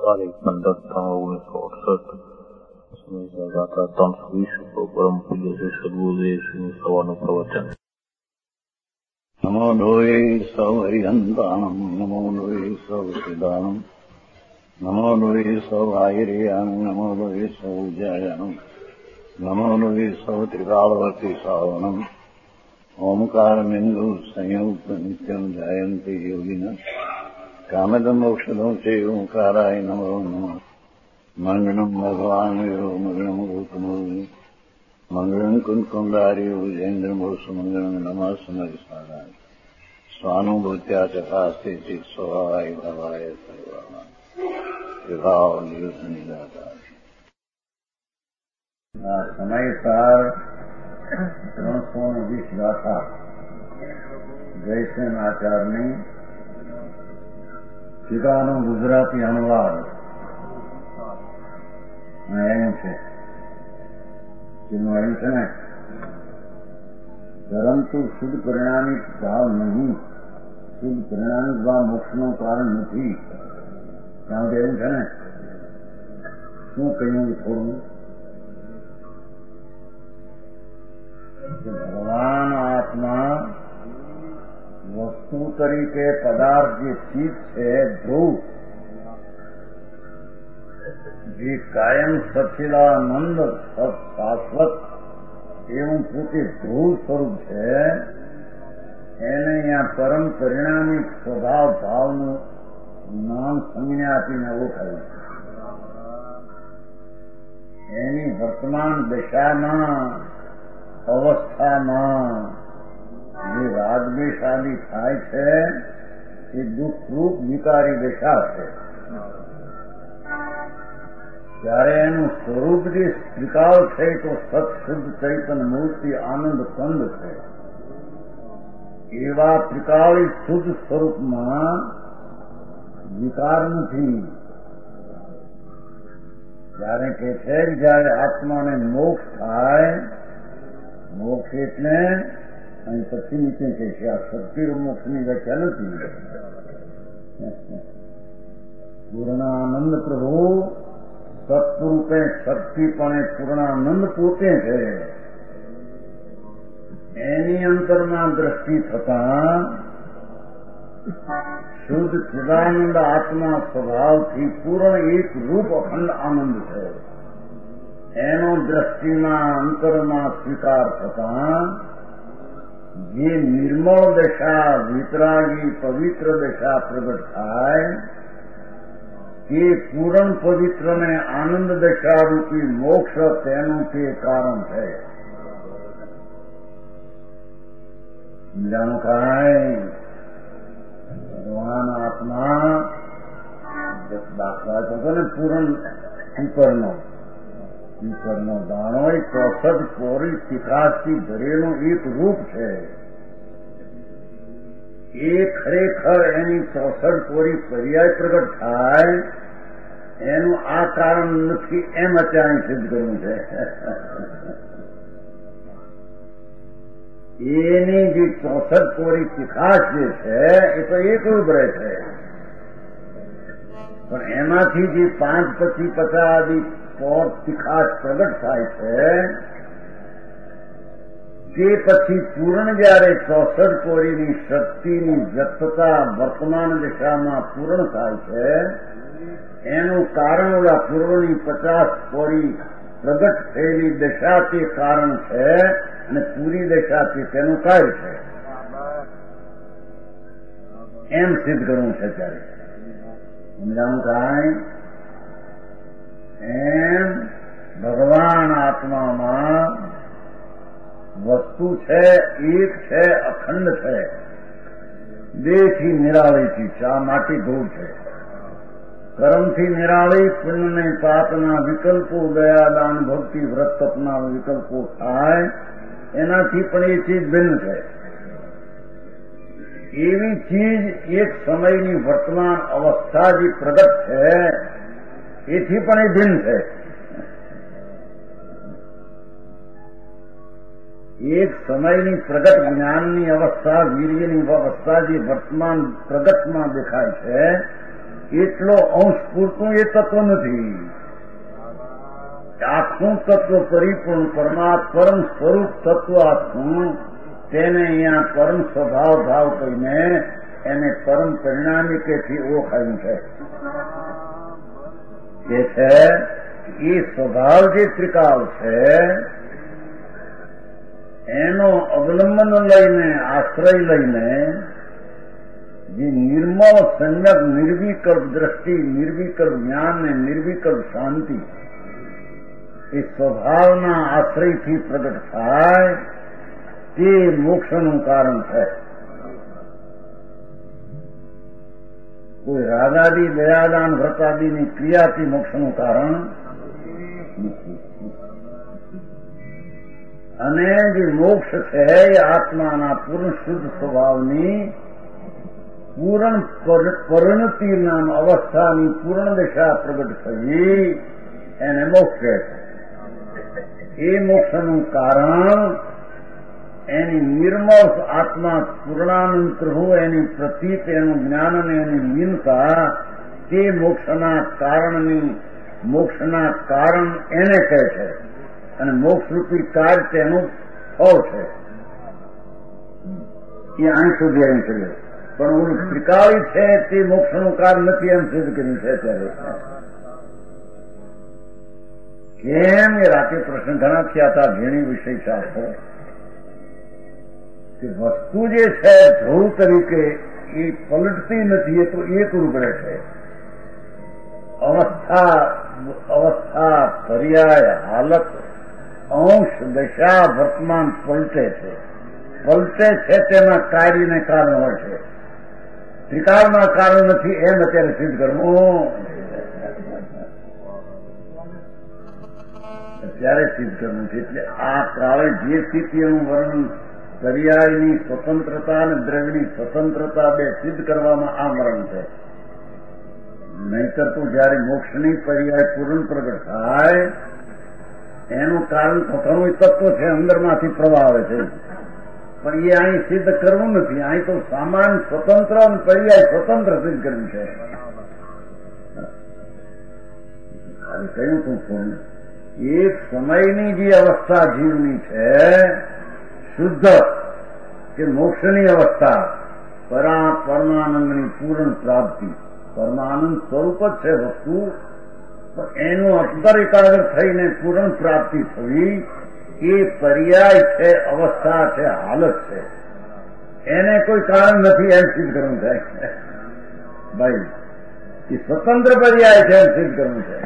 તારીખ 15/3/1968 ગાથા 320 પરમ પૂજ્ય શ્રી સદગુરુદેવ શ્રીનું સવારનું પ્રવચન. નમો લોહે સૌ હરિહંતાણમ, નમો લોહે સૌ સિદ્ધાણમ, નમો લોહે સૌ આયર્યાણમ, નમો લોહે સૌ જયાણમ, નમો લોહે સૌ ત્રિકાળવતી સાવણમ. ઓમકારમિંદુ સંયુક્ત નિત્યમ જાયંતિ યોગિન કામદમોક્ષદો चे ओंकाराय नमो नमः. मंगलम भगवान वीरो मंगलम गौतमोनि मंगलम कुंकुंडारी उजेन्द्रमोष मंगलम नमः समरिसाराय स्वानुभूत्या चकास्ते चित स्वभावाय भवाय सर्वाणां विभाव निदाता. समय सार 320 गाथा जयसेन आचार्यની ટીકાનો ગુજરાતી અનુવાદ એમ છે જેનું એમ છે ને, પરંતુ શુદ્ધ પરિણામિક ભાવ નહીં, શુદ્ધ પરિણામિક ભાવ મોક્ષનું કારણ નથી. કારણ કે એમ છે ને, શું કહ્યું થોડું, ભગવાન આત્મા વસ્તુ તરીકે પદાર્થ જે ચીજ છે, ધ્રુવ, જે કાયમ સચ્ચિદાનંદ શાશ્વત એવું પોતે ધ્રુવ સ્વરૂપ છે, એને અહીંયા પરમ પરિણામિક સ્વભાવ ભાવનું નામ સંજ્ઞા આપીને ઓળખાયું. એની વર્તમાન દશામાં, અવસ્થામાં જે રાગદ્વેષ આદિ થાય છે એ દુઃખરૂપ વિકારી દશા છે. ત્યારે એનું સ્વરૂપ જે સ્વીકાર છે તો સત્શુદ્ધ ચૈતન મૂર્તિ આનંદ કંદ છે. એવા ત્રિકાળી શુદ્ધ સ્વરૂપમાં વિકાર નથી. ત્યારે કે છે કે જયારે આત્માને મોક્ષ થાય, મોક્ષ એટલે અહીં પછી નીચે કહે છે, આ શક્તિ મોક્ષની વ્યાખ્યા નથી. પૂર્ણાનંદ પ્રભુ સત્સ્વરૂપે શક્તિપણે પૂર્ણાનંદ પોતે છે. એની અંતરમાં દ્રષ્ટિ થતા શુદ્ધ ચિદાનંદ આત્મા સ્વભાવથી પૂર્ણ એક રૂપ અખંડ આનંદ છે. એનો દ્રષ્ટિમાં અંતરમાં સ્વીકાર થતા જે નિર્મળ દશા, વિતરાગી પવિત્ર દશા પ્રગટ થાય, તે પૂર્ણ પવિત્રને આનંદ દશા રૂપી મોક્ષ તેનું તે કારણ છે. જાણો કાંઈ ભગવાન આત્મા દાખલા થતો ને, પૂર્ણ પીપરનો દાણો એ 64 કોરી તીખાસથી ભરેલું એક રૂપ છે. એ ખરેખર એની 64 કોરી પર્યાય પ્રગટ થાય એનું આ કારણ નથી, એમ અત્યારે સિદ્ધ કરવું છે. એની જે 64 કોરી તીખાસ જે છે એ તો એકરૂપ રહે છે, પણ એમાંથી જે 5 પછી 50 આદિ તીખાસ પ્રગટ થાય છે, તે પછી પૂર્ણ જયારે 64 કોરીની શક્તિની વ્યક્તતા વર્તમાન દિશામાં પૂર્ણ થાય છે, એનું કારણ ઓલા પૂર્વની 50 કોરી પ્રગટ થયેલી દશા તે કારણ છે, અને પૂરી દશા તે તેનું કાર્ય છે. એમ સિદ્ધ કરવું છે. ત્યારે સમજાવું કાંઈ એમ ભગવાન આત્મામાં વસ્તુ છે, એક છે, અખંડ છે, દેહથી નિરાળી છે. આ માટી ધૂળ છે. કર્મથી નિરાળી, પુણ્ય પાપના વિકલ્પો, દયાદાન ભક્તિ વ્રત તપના વિકલ્પો થાય, એનાથી પણ એ ચીજ ભિન્ન છે. એવી ચીજ એક સમયની વર્તમાન અવસ્થા જે પ્રગટ છે એથી પણ એ ભિન્ન છે. એક સમયની પ્રગટ જ્ઞાનની અવસ્થા, વીર્યની અવસ્થા જે વર્તમાન પ્રગટમાં દેખાય છે, એટલો અંશ પૂરતું એ તત્વ નથી. આખું તત્વ પરિપૂર્ણ પરમ સ્વરૂપ તત્વ આખું, તેને અહીંયા પરમ સ્વભાવ ભાવ કહીને એને પરમ પરિણામિકેથી ઓળખાયું છે. કે છે એ સ્વભાવ જે ત્રિકાળ છે એનો અવલંબન લઈને, આશ્રય લઈને જે નિર્મળ સંયક નિર્વિકલ્પ દ્રષ્ટિ, નિર્વિકલ્પ જ્ઞાન ને નિર્વિકલ્પ શાંતિ એ સ્વભાવના આશ્રયથી પ્રગટ થાય તે મોક્ષનું કારણ છે. કોઈ રાગાદી, દયાદાન, વ્રતાદીની ક્રિયાથી મોક્ષનું કારણ નથી. અને જે મોક્ષ છે એ આત્માના પૂર્ણ શુદ્ધ સ્વભાવની પૂર્ણ પરિણતિ નામ અવસ્થાની પૂર્ણ દશા પ્રગટ થઈ એને મોક્ષ કહે છે. એ મોક્ષનું કારણ એની નિર્મળ આત્મા પૂર્ણાનંદ પ્રભુ, એની પ્રતીત, એનું જ્ઞાન અને એની લીનતા તે મોક્ષના કારણ એને કહે છે. અને મોક્ષરૂપી કાર્ય તેનું ફળ છે. એ અહીં સુધી આવી શકે. પણ ઓલું ત્રિકાળી છે તે મોક્ષનું કારણ નથી એમ સિદ્ધ કર્યું છે. ત્યારે કેમ એ રાતે પ્રશ્ન ઘણા થયા હતા ઘેણી વિષય શાસ્ત્ર કે વસ્તુ જે છે ધ્રુવ તરીકે એ પલટતી નથી, એ તો એકરૂપ રહે છે. અવસ્થા, પર્યાય, હાલત, અંશ, દશા, વર્તમાન પલટે છે. પલટે છે તેમાં કાર્યને કારણ હોય છે. ત્રિકાળમાં કારણ નથી એમ અત્યારે સિદ્ધ કરવું. અત્યારે સિદ્ધ કરવું છે. એટલે આ કાળે જે સ્થિતિનું વર્ણન પર્યાયની સ્વતંત્રતા અને દ્રવ્યની સ્વતંત્રતા બે સિદ્ધ કરવામાં આ વર્ણન છે. નહીતર તો જયારે મોક્ષની પર્યાય પૂર્ણ પ્રગટ થાય એનું કારણ તો ઘણું તત્વ છે, અંદરમાંથી પ્રવાહ આવે છે. પણ એ અહીં સિદ્ધ કરવું નથી. અહીં તો સામાન સ્વતંત્ર અને પર્યાય સ્વતંત્ર સિદ્ધ કરવું છે. કહ્યું તું એક સમયની જે અવસ્થા જીવની છે શુદ્ધ કે મોક્ષની અવસ્થા, પરમાનંદની પૂર્ણ પ્રાપ્તિ, પરમાનંદ સ્વરૂપ જ છે વસ્તુ, પણ એનું અંતર એકાગ્ર થઈને પૂર્ણ પ્રાપ્તિ થવી એ પર્યાય છે, અવસ્થા છે, હાલત છે. એને કોઈ કારણ નથી એમ સિદ્ધ કરવું છે. ભાઈ એ સ્વતંત્ર પર્યાય છે એમ સિદ્ધ કરવું છે.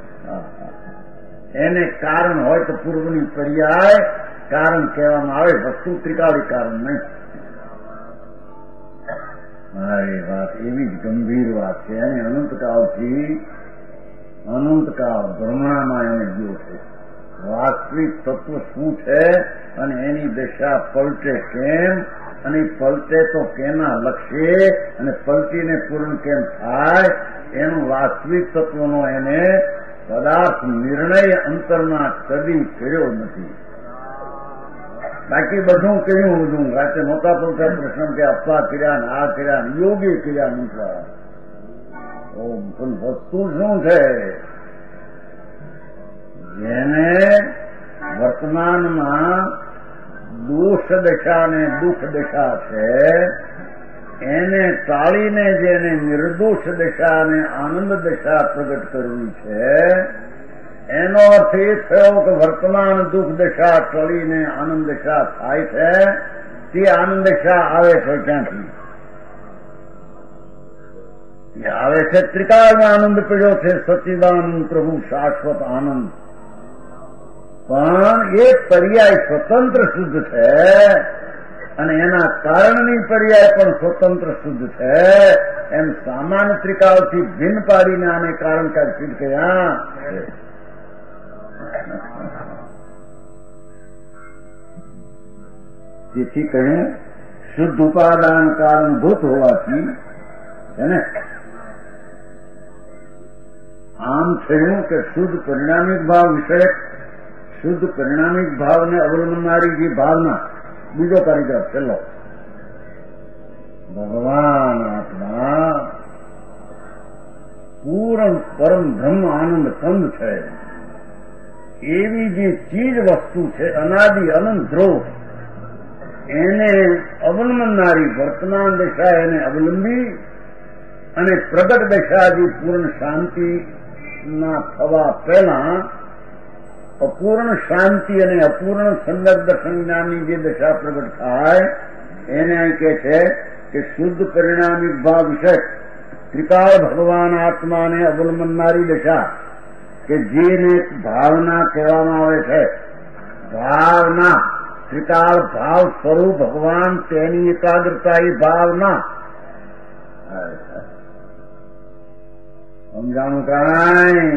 એને કારણ હોય તો પૂર્વની પર્યાય કારણ કહેવામાં આવે, વસ્તુ ત્રિકાળી કારણ નહીં. મારી વાત એવી જ ગંભીર વાત છે. એને અનંતકાળથી અનંતકાળ ભ્રમણામાં એને ગયો છે. વાસ્તવિક તત્વ શું છે અને એની દશા પલટે કેમ, અને પલટે તો કેના લક્ષ્ય, અને પલટીને પૂર્ણ કેમ થાય એનું વાસ્તવિક તત્વનો એને પદાર્થ નિર્ણય અંતરમાં કદી કર્યો નથી. બાકી બધું કર્યું બધું રાતે મોટા મોટા પ્રશ્ન કે અપવા કર્યા ને આ કર્યા ને યોગી કર્યા નીકળ્યા. પણ વસ્તુ શું છે જેને વર્તમાનમાં દોષ દશા ને દુઃખ દશા છે એને ટાળીને જેને નિર્દોષ દશા અને આનંદ દશા પ્રગટ કરવી છે, એનો અર્થ એ થયો કે વર્તમાન દુઃખ દશા ટળીને આનંદ દશા થાય છે. તે આનંદ દશા આવે છે ક્યાંથી? આવે છે ત્રિકાળમાં આનંદ પડ્યો છે, સચ્ચિદાનંદ પ્રભુ શાશ્વત આનંદ. પણ એ પર્યાય સ્વતંત્ર શુદ્ધ છે અને એના કારણની પર્યાય પણ સ્વતંત્ર શુદ્ધ છે. એમ સામાન્ય ત્રિકાળથી ભિન્ન પાડીને આને કારણ કાઢ સિદ્ધ કર્યા. તેથી કહ્યું શુદ્ધ ઉપાદાન કારણભૂત હોવાથી છે ને. આમ થયું કે શુદ્ધ પરિણામિક ભાવ વિષયક, શુદ્ધ પરિણામિક ભાવને અવલંબનારી જે ભાવના, બીજો કારીગર છેલ્લો ભગવાન આત્મા પૂર્ણ પરમ બ્રહ્મ આનંદ કંદ છે. એવી જે ચીજ વસ્તુ છે અનાદિ અનંત ધ્રુવ, એને અવલંબનારી વર્તમાન દશા એને અવલંબી અને પ્રગટ દશા જે પૂર્ણ શાંતિ ના થવા પહેલા અપૂર્ણ શાંતિ અને અપૂર્ણ સંદર્ભ સંજ્ઞાની જે દશા પ્રગટ થાય એને અહીં કહે છે કે શુદ્ધ પરિણામિક ભાવ વિષય ત્રિકાળ ભગવાન આત્માને અવલંબનારી દશા કે જેને ભાવના કહેવામાં આવે છે. ભાવના ત્રિકાળ ભાવ સ્વરૂપ ભગવાન તેની એકાગ્રતા એ ભાવના સમજાણું કાંઈ.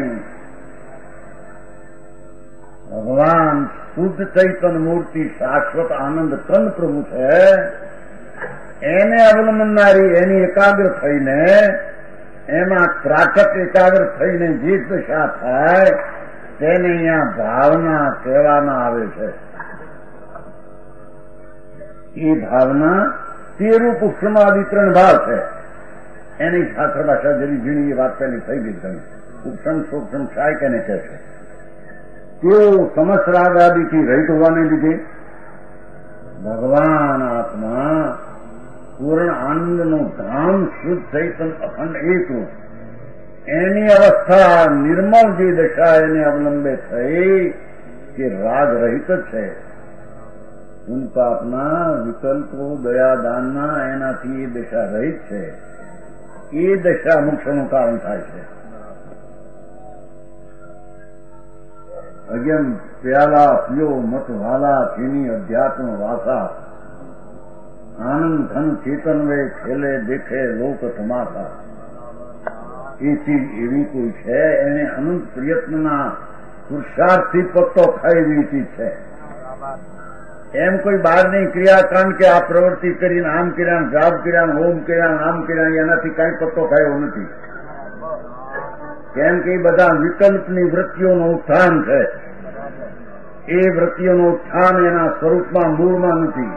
ભગવાન શુદ્ધ ચૈતન્ય મૂર્તિ શાશ્વત આનંદ કંદ પ્રભુ છે. એને અવલંબનારી એની એકાગ્ર થઈને એમાં ત્રાટક એકાગ્ર થઈને જે દશા થાય તેને અહીંયા ભાવના કહેવામાં આવે છે. એ ભાવના તે રૂપ ઉપસમાદિ 3 ભાવ છે. એની શાસ્ત્ર ભાષા જરી ઝીણી એ વાત પહેલી થઈ ગઈ તમે. ઉપસમ સૂક્ષ્મ શાય કેને કહે છે. તેઓ સમસ્રાગ આદિથી રહિત હોવાને લીધે ભગવાન આત્મા પૂર્ણ આનંદનું ધામ શુદ્ધ ચૈતન્ય અખંડ એકરૂપ એની અવસ્થા નિર્મળ જે દશા એને અવલંબે થઈ કે રાગ રહિત જ છે. પાપના વિકલ્પો દયાદાનના એનાથી એ દશા રહિત છે. એ દશા મોક્ષનું કારણ થાય છે. અગેમ પ્યાલા પિયો મત વાલા ચીની અધ્યાત્મ વાસા આનંદ ધન ચેતન વે ખેલે દેખે લોક તમાશા. એ ચીજ એવી કોઈ છે એને અનંત પ્રયત્નના પુરુષાર્થથી પત્તો ખાય એવી ચીજ છે. એમ કોઈ બહારની ક્રિયાકાંડ કે આ પ્રવૃત્તિ કરીને આમ કર્યા જાપ કર્યા હોમ કર્યા આમ કર્યા એનાથી કઈ પત્તો ખાયો નથી. કેમ કે એ બધા વિકલ્પની વૃત્તિઓનું ઉત્થાન છે. એ વૃત્તિઓનું ઉત્થાન એના સ્વરૂપમાં મૂળમાં નથી.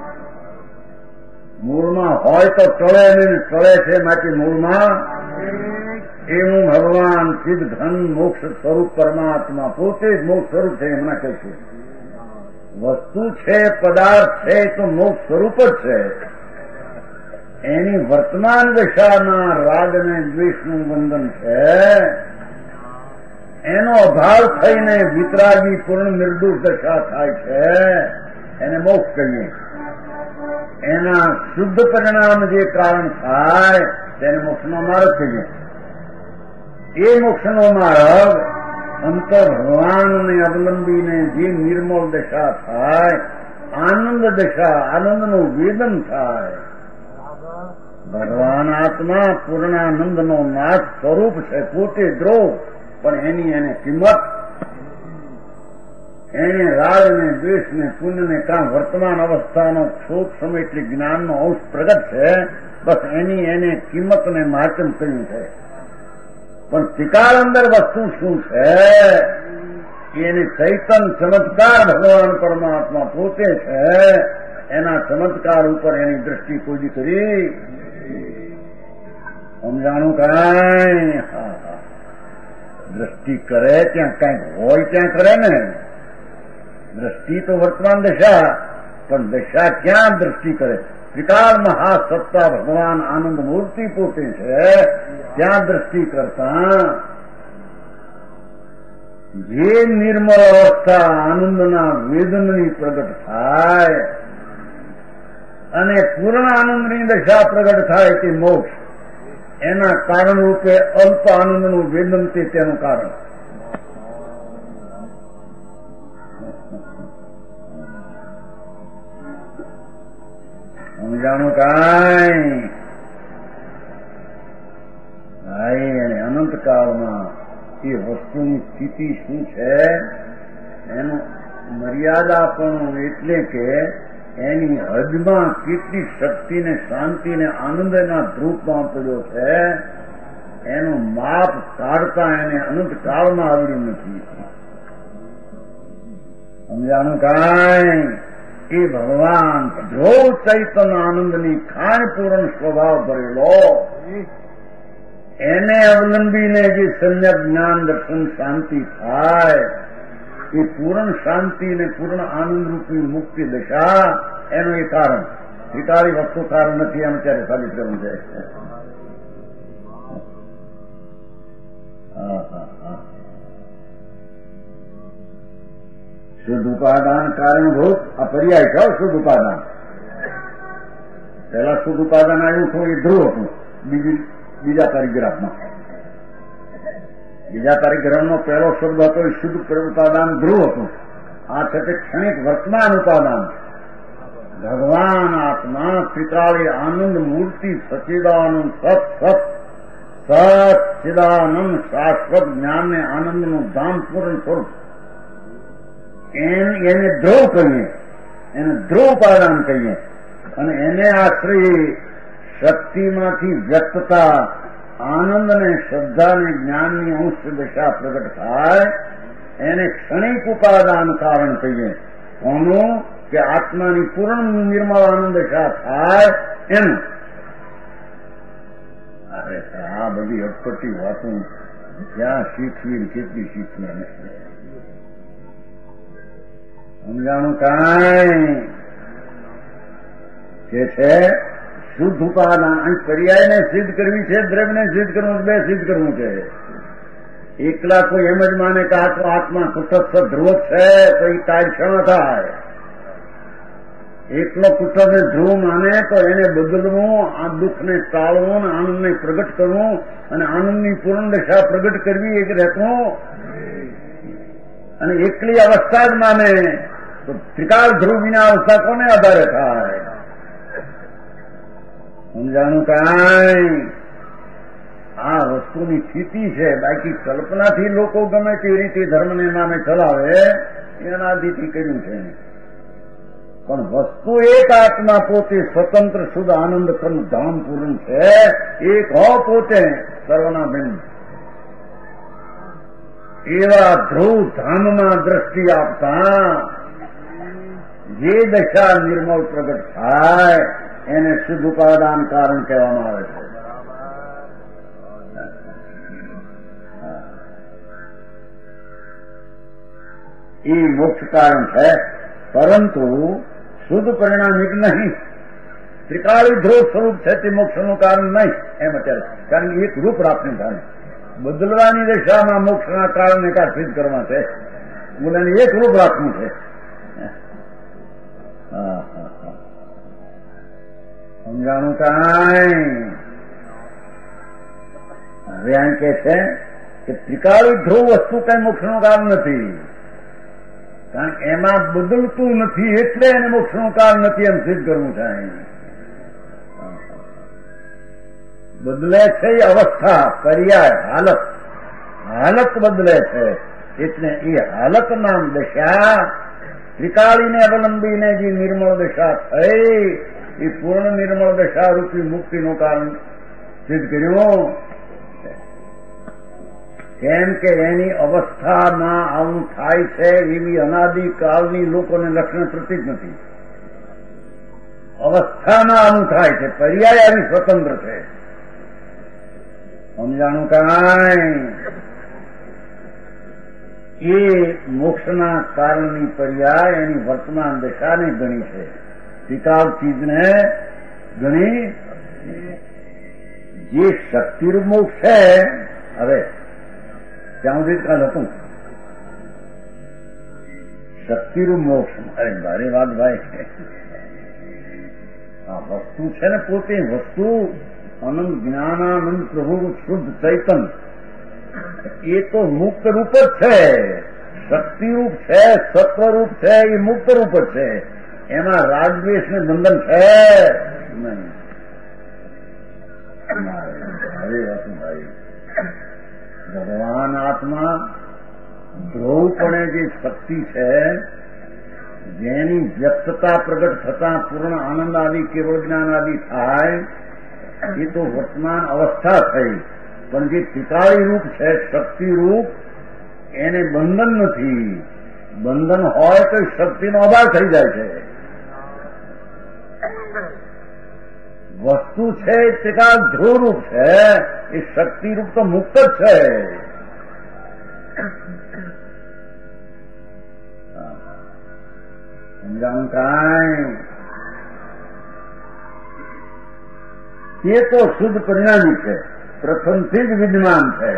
મૂળમાં હોય તો ટળે નહીં, ટળે છે માટે મૂળમાં એવું ભગવાન સિદ્ધ ઘન મોક્ષ સ્વરૂપ પરમાત્મા પોતે જ મોક્ષ સ્વરૂપ છે. એમના કહે છે વસ્તુ છે પદાર્થ છે તો મોક્ષ સ્વરૂપ જ છે. એની વર્તમાન દશાના રાગ અને દ્વેષનું બંધન છે. એનો અભાવ થઈને વિતરાગી પૂર્ણ નિર્દોષ દશા થાય છે. એને મોક્ષ કહીએ. એના શુદ્ધ પરિણામ જે કારણ થાય તેને મોક્ષનો માર્ગ કહીએ. એ મોક્ષનો માર્ગ અંતર ભગવાનને અવલંબીને જે નિર્મળ દશા થાય આનંદ દશા આનંદનું વેદન થાય. ભગવાન આત્મા પૂર્ણાનંદનો નાથ સ્વરૂપ છે. પોતે દ્રોહ પણ એની એને કિંમત એને રાગ ને દ્વેષ ને પુણ્ય ને કામ વર્તમાન અવસ્થાનો ક્ષોભ સમય એટલે જ્ઞાનનો અંશ પ્રગટ છે. બસ એની એને કિંમત ને માચમ કર્યું છે. પણ ત્રિકાળ અંદર વસ્તુ શું છે એને ચૈતન ચમત્કાર ભગવાન પરમાત્મા પોતે છે. એના ચમત્કાર ઉપર એની દ્રષ્ટિ કોઈ કરી સમજાણું કાંઈ. દ્રષ્ટિ કરે ત્યાં કંઈક હોય ત્યાં કરે ને. દ્રષ્ટિ તો વર્તમાન દશા પણ દશા ક્યાં દ્રષ્ટિ કરે. ત્રિકાળ મહાસત્તા ભગવાન આનંદ મૂર્તિ પોતે છે. ત્યાં દ્રષ્ટિ કરતા જે નિર્મળ અવસ્થા આનંદના વેદનની પ્રગટ થાય અને પૂર્ણ આનંદની દશા પ્રગટ થાય તે મોક્ષ. એના કારણ રૂપે અલ્પ આનંદનું વેદન તે તેનું કારણ. સમજાણું કાંઈ. અને અનંતકાળમાં એ વસ્તુની સ્થિતિ શું છે એનું મર્યાદાપણું એટલે કે એની હદમાં કેટલી શક્તિને શાંતિને આનંદના ધ્રુવમાં પડ્યો છે એનું માપ કાઢતા એને અનંતકાળમાં આવડ્યું નથી. સમજાણું કાંઈ. એ ભગવાન ધ્રુવ ચૈતન્ય આનંદની ખાણ પૂર્ણ સ્વભાવ ભરેલો એને અવલંબીને જે સમ્યક જ્ઞાન દર્શન શાંતિ થાય એ પૂર્ણ શાંતિ ને પૂર્ણ આનંદરૂપી મુક્તિ દશા એનું એ કારણ. ત્રિકાળી વસ્તુ કારણ નથી એમ ત્યારે સાબિત કરવું છે. શુદ્ધ ઉપાદાન કારણભૂત આ પર્યાય છે. શુદ્ધ ઉપાદાન પહેલા શુદ્ધ ઉપાદાન આવ્યું હતું એ ધ્રુવ હતું. બીજા પરિગ્રહમાં બીજા પરિગ્રહનો પહેલો શબ્દ હતો એ શુદ્ધ ઉપાદાન ધ્રુવ હતું. આ છે તે ક્ષણિક વર્તમાન ઉપાદાન. ભગવાન આત્મા ત્રિકાળી આનંદ મૂર્તિ સચિદાનંદ સચિદાનંદ શાશ્વત જ્ઞાન ને આનંદનું ધામ પૂર્ણ સ્વરૂપ એને ધ્રુવ કહીએ, એને ધ્રુવ ઉપાદાન કહીએ. અને એને આશ્રય શક્તિમાંથી વ્યક્તતા આનંદ ને શ્રદ્ધા ને જ્ઞાનની અંશ દશા પ્રગટ થાય એને ક્ષણિક ઉપાદાન કારણ કહીએ. કોનું? કે આત્માની પૂર્ણ નિર્મળ આનંદ દશા થાય એનું. અરે આ બધી અટપટી વાતો ક્યાં શીખવી, કેટલી શીખવી સમજાણું કાંઈ કે છે. શુદ્ધ ઉપાદાન પર્યાયને સિદ્ધ કરવી છે, દ્રવ્યને સિદ્ધ કરવું, બે સિદ્ધ કરવું છે. એકલા કોઈ એમ જ માને કે આત્મા કુટસ્થ ધ્રુવ છે તો એ કાર્યક્ષણ થાય. એકલો કુટસ્થ ધ્રુવ માને તો એને બદલવું, આ દુઃખને ટાળવું, આનંદને પ્રગટ કરવું અને આનંદની પૂર્ણ દશા પ્રગટ કરવી એક રહેતું. અને એકલી અવસ્થા જ માને તો ત્રિકાળ ધ્રુવ વિના અવસ્થા કોને આધારે થાય? સમજાણું કાંઈ? આ વસ્તુની સ્થિતિ છે. બાકી કલ્પનાથી લોકો ગમે તે રીતે ધર્મને નામે ચલાવે એનાથી કર્યું છે. પણ વસ્તુ એક આત્મા પોતે સ્વતંત્ર શુદ્ધ આનંદ કર્મ ધામ પૂર્ણ છે. એક હો પોતે સર્વના બિંદ. એવા ધ્રુવ ધામમાં દ્રષ્ટિ આપતા જે દશા નિર્મળ પ્રગટ થાય એને શુદ્ધ ઉપાદાન કારણ કહેવામાં આવે છે. એ મોક્ષ કારણ છે. પરંતુ શુદ્ધ પરિણામિક નહીં. ત્રિકાળી ધ્રુવ સ્વરૂપ છે તે મોક્ષનું કારણ નહીં એમ અત્યારે. કારણ કે એક રૂપ રાખવું થાય. બદલવાની દિશામાં મોક્ષના કારણને કા સિદ્ધ કરવા છે. બોલાને એક રૂપ રાખવું છે. સમજાણું કાંઈ? હવે અહીં કે છે કે ત્રિકાળી ધ્રુવ વસ્તુ કઈ મોક્ષનું કારણ નથી. કારણ એમાં બદલતું નથી એટલે એને મોક્ષનું કારણ નથી એમ સિદ્ધ કરવું છે. બદલે છે એ અવસ્થા, પર્યાય, હાલત બદલે છે. એટલે એ હાલત નામ દશા ત્રિકાળીને અવલંબીને જે નિર્મળ દશા થઈ એ પૂર્ણ નિર્મળ દશા રૂપી મુક્તિનું કારણ સિદ્ધ કર્યું. કેમ કે એની અવસ્થામાં આવું થાય છે એવી અનાદિકાળની લોકોને લક્ષણ પ્રતીત નથી. અવસ્થામાં આવું થાય છે. પર્યાય આવી સ્વતંત્ર છે. સમજાણું કાંઈ? એ મોક્ષના કારણની પર્યાય એની વર્તમાન દશાને ગણી છે. ત્રિકાળ ચીજને ગણી. જે શક્તિરૂપ મોક્ષ છે. હવે ત્યાં સુધી કાલ હતું શક્તિરૂપ મોક્ષ. અરે ભારે વાત ભાઈ. આ વસ્તુ છે ને પોતે વસ્તુ અનંત જ્ઞાનાનંદ પ્રભુ શુદ્ધ ચૈતન એ તો મુક્ત રૂપ જ છે. શક્તિરૂપ છે, સત્વરૂપ છે, એ મુક્ત રૂપ જ છે. એમાં રાગદ્વેષને બંધન છે નહીં. ભાઈ ભગવાન આત્મા ધ્રુવપણે જે શક્તિ છે જેની વ્યક્તતા પ્રગટ થતા પૂર્ણ આનંદ આદિ કેવળ જ્ઞાન આદિ થાય એ તો વર્તમાન અવસ્થા થઈ. પણ જે ત્રિકાળી રૂપ છે શક્તિ રૂપ એને બંધન નથી. બંધન હોય તો શક્તિનો અભાવ થઈ જાય છે. વસ્તુ છે તે કા ધ્રુવરૂપ છે, એ શક્તિરૂપ તો મુક્ત જ છે. સમજાણું કાંઈ? એ તો શુદ્ધ પરિણામી છે, પ્રથમથી જ વિદ્યમાન છે.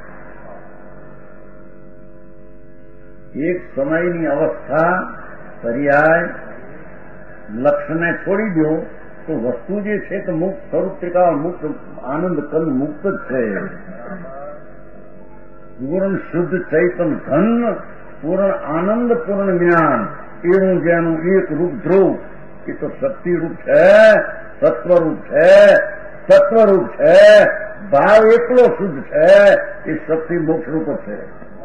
એક સમયની અવસ્થા પર્યાય લક્ષ્યને છોડી દો તો વસ્તુ જે છે તો મુક્ત સ્વરૂપ ત્રિકાળ મુક્ત આનંદ કંદ મુક્ત જ છે. પૂર્ણ શુદ્ધ ચૈતન ઘન પૂર્ણ આનંદ પૂર્ણ જ્ઞાન એવું જેનું એક રૂપ ધ્રુવ એ તો શક્તિરૂપ છે, સત્વરૂપ છે, તત્વરૂપ છે. ભાવ એકલો શુદ્ધ છે, એ શક્તિ મોક્ષરૂપ છે.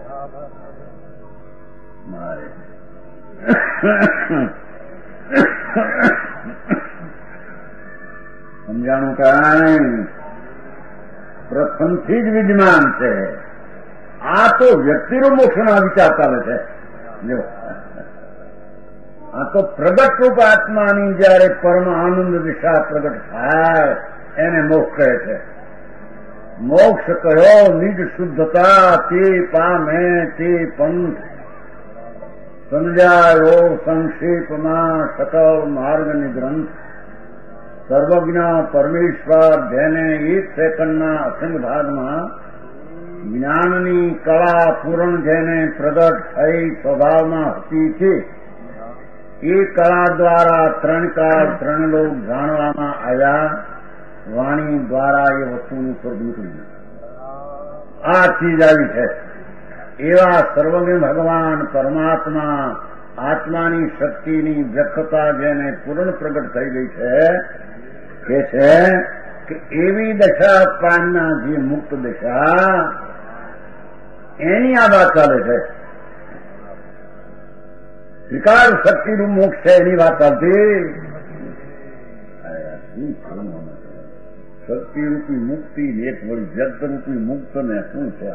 મારે સમજાણું કાંઈ? પ્રથમથી જ વિદ્યમાન છે. આ તો વ્યક્તિનો મોક્ષના વિચાર ચાલે છે. જો આ તો પ્રગટ રૂપ આત્માની જયારે પરમ આનંદ દિશા પ્રગટ થાય એને મોક્ષ કહે છે. મોક્ષ કયો નિજ શુદ્ધતા તે પામે તે પંથ સમજાયો સંક્ષેપમાં સકલ માર્ગની ગ્રંથ. સર્વજ્ઞ પરમેશ્વર જેને એક સેકન્ડના અસંગ ભાગમાં જ્ઞાનની કળા પૂર્ણ જેને પ્રગટ થઈ સ્વભાવમાં હતી છે, એ કળા દ્વારા ત્રણ કાળ ત્રણ લોક જાણવામાં આવ્યા. વાણી દ્વારા એ વસ્તુનું સ્વરૂપ નીકળી ગયું. આ ચીજ આવી છે. એવા સર્વજ્ઞ ભગવાન પરમાત્મા આત્માની શક્તિની વ્યક્તતા જેને પૂર્ણ પ્રગટ થઈ ગઈ છે, કે છે કે એવી દશા પામના જે મુક્ત દશા એની આ વાત ચાલે છે. વિકાર શક્તિનું મોક્ષ છે એની વાત ચાલતી. શક્તિરૂપી મુક્તિ એક વળી જગતરૂપી મુક્ત ને શું છે?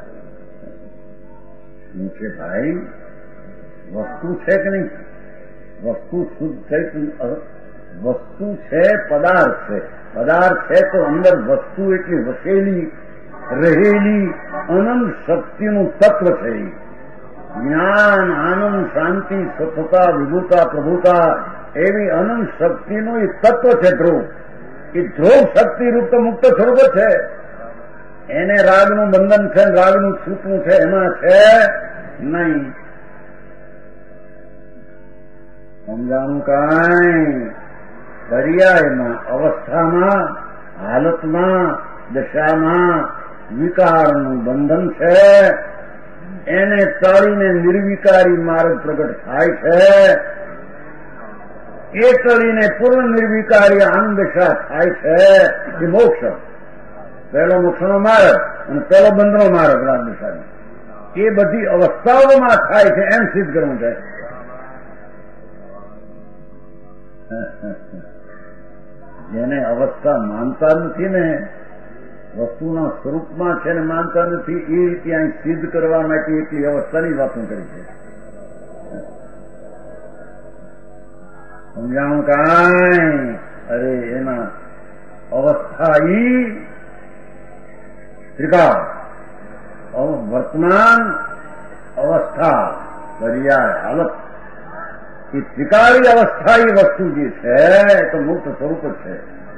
શું છે ભાઈ? વસ્તુ છે કે નહીં? વસ્તુ શુદ્ધ છે, વસ્તુ છે, પદાર્થ છે. પદાર્થ છે તો અંદર વસ્તુ એટલી વસેલી રહેલી અનંત શક્તિનું તત્વ છે. જ્ઞાન આનંદ શાંતિ સ્વચ્છતા વિભુતા પ્રભુતા એવી અનંત શક્તિનું એ તત્વ છે ધ્રુવ. એ ધ્રુવ શક્તિરૂપ તો મુક્ત સ્વરૂપ છે. એને રાગનું બંધન છે, રાગનું છૂટવું છે એમાં છે નહીં. સમજાણું કાંઈ? પર્યાયમાં અવસ્થામાં હાલતમાં દશામાં વિકારનું બંધન છે. એને તળીને નિર્વિકારી માર્ગ પ્રગટ થાય છે. એ તળીને પૂર્ણ નિર્વિકારી આનંદ દશા થાય છે. એ મોક્ષ. પહેલો મોક્ષનો માર્ગ અને પહેલો બંધનો માર્ગ રાગ દશાનો. એ બધી અવસ્થાઓમાં થાય છે એમ સિદ્ધ કરવું છે. જેને અવસ્થા માનતા નથી ને, વસ્તુના સ્વરૂપમાં છે ને માનતા નથી, એ રીતે અહીં સિદ્ધ કરવા માટે એટલી અવસ્થાની વાતો કરી છે. સમજાણું કાંઈ? અરે એના અવસ્થા ઈ ત્રિકાળ વર્તમાન અવસ્થા પર્યાય હાલત. એ ત્રિકાળી અવસ્થા એ વસ્તુ જે છે તો મુક્ત સ્વરૂપ છે.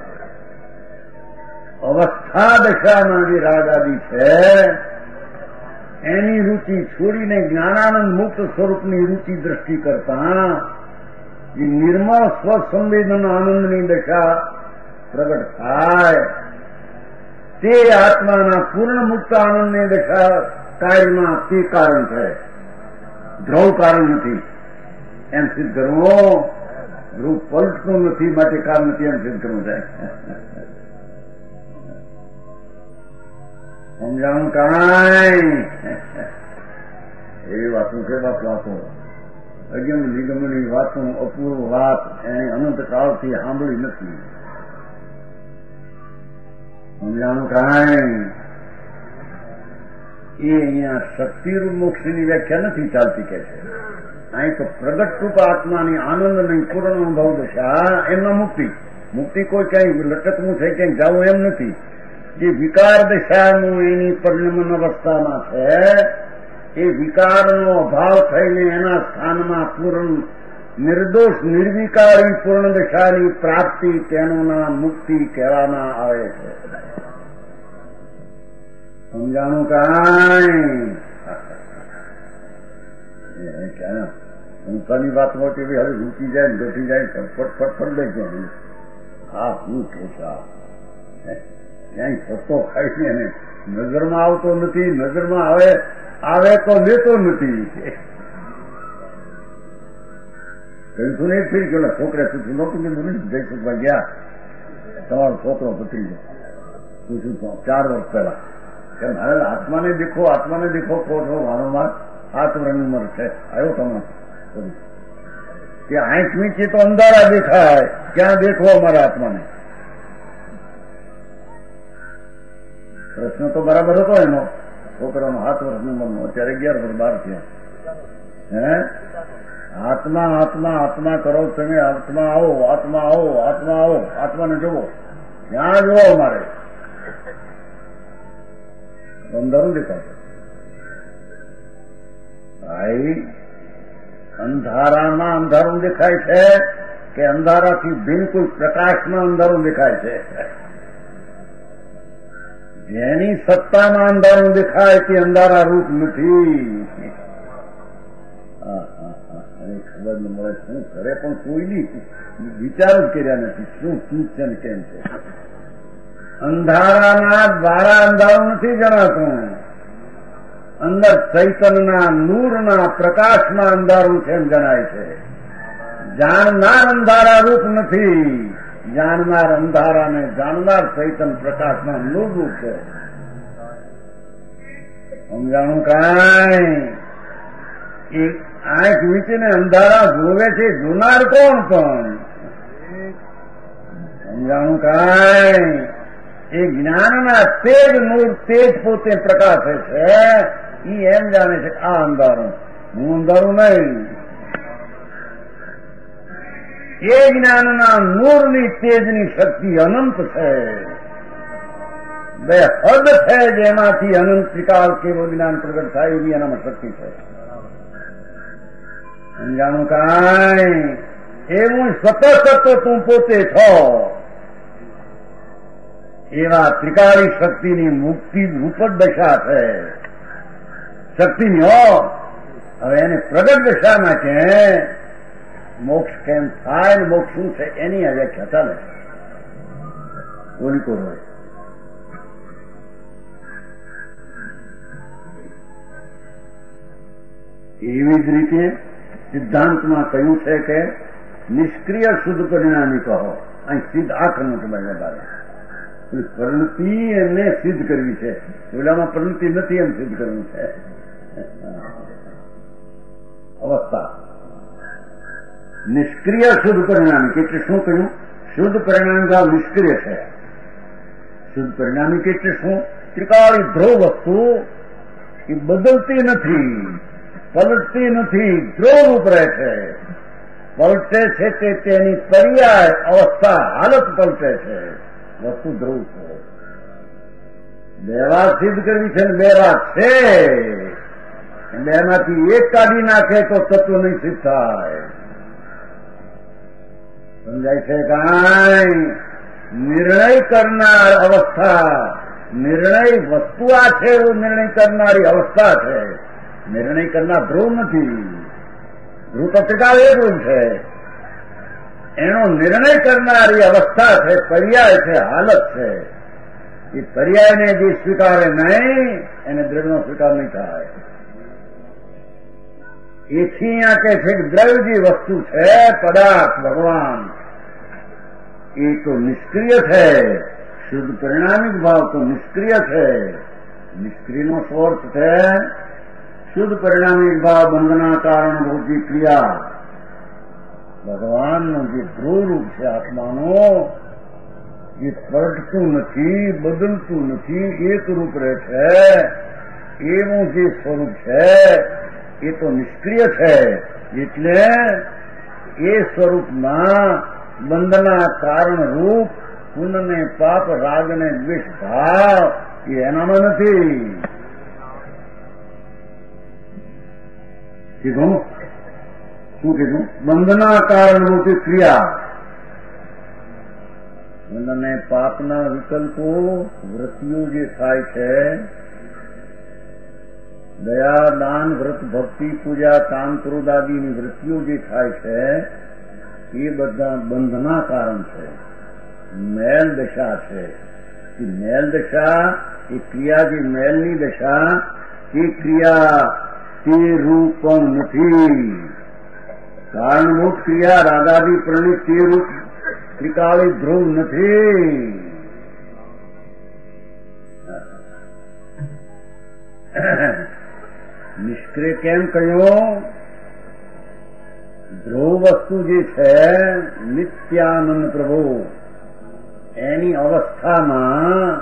અવસ્થા દશામાં જે રાગાદી છે એની રુચિ છોડીને જ્ઞાનાનંદ મુક્ત સ્વરૂપની રુચિ દ્રષ્ટિ કરતા જે નિર્મળ સ્વસંવેદન આનંદની દશા પ્રગટ થાય તે આત્માના પૂર્ણ મુક્ત આનંદની દશા કાર્યમાં તે કારણ છે, ધ્રુવ કારણ નથી એમ સિદ્ધ કરવું. ધ્રુવ પલટતું નથી માટે કારણ નથી એમ સિદ્ધ કરવું છે. સમજાણું કાંઈ? એવી વાતો કે વાતો અગમ નિગમની વાતો અપૂર્વ વાત એને અનંત કાળથી સાંભળી નથી. સમજાણું કાંઈ? એ અહીંયા શક્તિરૂપ મોક્ષની વ્યાખ્યા નથી ચાલતી કે છે. અહીં તો પ્રગટ રૂપ આત્માની આનંદ નહીં પૂર્ણ અનુભવ દશા એમના મુક્તિ. મુક્તિ કોઈ ક્યાંય લટકવું છે, ક્યાંય જવું એમ નથી. જે વિકાર દશાનું એની પરિણમન અવસ્થામાં છે, એ વિકારનો અભાવ થઈને એના સ્થાનમાં પૂર્ણ નિર્દોષ નિર્વિકારી પૂર્ણ દશાની પ્રાપ્તિ તેનું નામ મુક્તિ કહેવામાં આવે છે. સમજાણું કાંઈ? સંસ્થાની વાત મોટી હવે રૂકી જાય ને બેઠી જાય ફટફટ લઈ જાય. હા શું કે ક્યાંય સત્તો ખાઈને એને નજરમાં આવતો નથી, નજરમાં આવે તો લેતો નથી. કહ્યું ને ફરી ગયો છોકરા પૂછ્યું નતું કીધું ને જયસુખભાઈ ગયા તમારો છોકરો પતરી ગયો પૂછ્યું 4 વર્ષ પહેલા કે મારે આત્માને દેખો કહો છો વારંવાર 7 વર્ષની ઉંમર છે આવ્યો તમારે કે આંખ નીચે તો અંધારા દેખાય, ક્યાં દેખો અમારા આત્માને? પ્રશ્ન તો બરાબર હતો એનો. છોકરાનો 7 વર્ષની ઉંમરનો, અત્યારે 11 વર્ષ 12 થયા. હે આત્મા આત્મા આત્મા કરો તમે, આત્મા આવો આત્મા આવો આત્મા આવો, આત્માને જોવો. ક્યાં જોવો અમારે? અંધારું દેખાય ભાઈ. અંધારામાં અંધારું દેખાય છે કે અંધારાથી ભિન્ન કોઈ પ્રકાશમાં અંધારું દેખાય છે? જેની સત્તામાં અંધારું દેખાય તે અંધારા રૂપ નથી. ખબર ન મળે શું કરે, પણ કોઈની વિચાર જ કર્યા નથી શું છે ને કેમ છે. અંધારાના દ્વારા અંધારું નથી જણાતું, અંદર ચૈતનના નૂરના પ્રકાશમાં અંધારું છે એમ જણાય છે. જાણનાર અંધારા રૂપ નથી, જાણનાર અંધારાને જાણનાર ચૈતન પ્રકાશમાં નૂર રૂપ છે. સમજાણું કાંઈ? એક આંખ વીંચીને અંધારા જોવે છે, જોનાર કોણ? પણ સમજાણું કાંઈ? એ જ્ઞાનના તેજ નૂર તેજ પોતે પ્રકાશે છે. ઈ એમ જાણે છે આ અંધારું, હું અંધારું નહીં. એ જ્ઞાનના નૂરની તેજની શક્તિ અનંત છે, બે હદ છે જેમાંથી અનંત ત્રિકાળ કેવું જ્ઞાન પ્રગટ થાય એવી એનામાં શક્તિ છે. સમજાણું કાંઈ? એવું સતત તું પોતે છો. એવા ત્રિકાળી શક્તિની મુક્તિ રૂપ જ દશા છે શક્તિની. હવે એને પ્રગટ દશામાં કે મોક્ષ કેમ થાય ને મોક્ષ શું છે એની આ વ્યાખ્યા ચાલે. બોલી કોરો એવી જ રીતે સિદ્ધાંતમાં કહ્યું છે કે નિષ્ક્રિય શુદ્ધ પરિણામી કહો. અહીં સિદ્ધ આખરનું છે બધા પરિણતિ એમને સિદ્ધ કરવી છે, ઓલામાં પરિણતિ નથી એમ સિદ્ધ કરવું છે. અવસ્થા નિષ્ક્રિય શુદ્ધ પરિણામી એટલે શું કહ્યું? શુદ્ધ પરિણામી ભાવ નિષ્ક્રિય છે. શુદ્ધ પરિણામી એટલે શું? ત્રિકાળી ધ્રુવ વસ્તુ એ બદલતી નથી, પલટતી નથી, ધ્રુવ રૂપ રહે છે. પલટે છે તે તેની પર્યાય અવસ્થા હાલત પલટે છે. વસ્તુ ધ્રુવ છે. બે વાત સિદ્ધ કરવી છે ને બે વાત છે. બેમાંથી એક કાઢી નાખે તો તત્વ નહીં સિદ્ધ થાય. સમજાય છે કાંઈ? નિર્ણય કરનાર અવસ્થા, નિર્ણય વસ્તુ આ છે એવું નિર્ણય કરનારી અવસ્થા છે. નિર્ણય કરનાર ધ્રુવ નથી. ધ્રુવ તો ટીકા એક રૂપ છે. એનો નિર્ણય કરનારી અવસ્થા છે, પર્યાય છે, હાલત છે. એ પર્યાયને જે સ્વીકારે નહીં એને દ્રઢનો સ્વીકાર નહીં થાય. એથી આ કે છે કે દ્રવ્ય જે વસ્તુ છે પદાર્થ ભગવાન એ તો નિષ્ક્રિય છે. શુદ્ધ પરિણામિક ભાવ તો નિષ્ક્રિય છે. નિષ્ક્રિયનો સ્વર્થ છે શુદ્ધ પરિણામિક ભાવ બંધના કારણ ભૌતિક ક્રિયા. ભગવાનનું જે ધ્રુવ રૂપ છે આત્માનો એ પલટતું નથી, બદલતું નથી, એક રૂપ રહે છે. એવું જે સ્વરૂપ છે એ તો નિષ્ક્રિય છે. એટલે એ સ્વરૂપમાં બંધના કારણ રૂપ પુણ્ય પાપ રાગ ને દ્વેષ ભાવ એ એનામાં નથી. કીધું શું કીધું? બંધના કારણ રૂપી ક્રિયા, બંધને પાપના વિકલ્પો વૃત્તિઓ જે થાય છે, દયા દાન વ્રત ભક્તિ પૂજા કામ ક્રોધ આદિની વૃત્તિઓ જે થાય છે એ બધા બંધના કારણ છે, મેલ દશા છે. એ મેલ દશા એ ક્રિયા જે મેલની દશા એ ક્રિયા તે રૂપ પણ નથી. કારણભૂત ક્રિયા રાગાદી પ્રણિત તે રૂપ ત્રિકાળી ધ્રુવ નથી. નિષ્ક્રિય કેમ કહ્યું? ધ્રુવ વસ્તુ જે છે નિત્યાનંદ પ્રભુ, એની અવસ્થામાં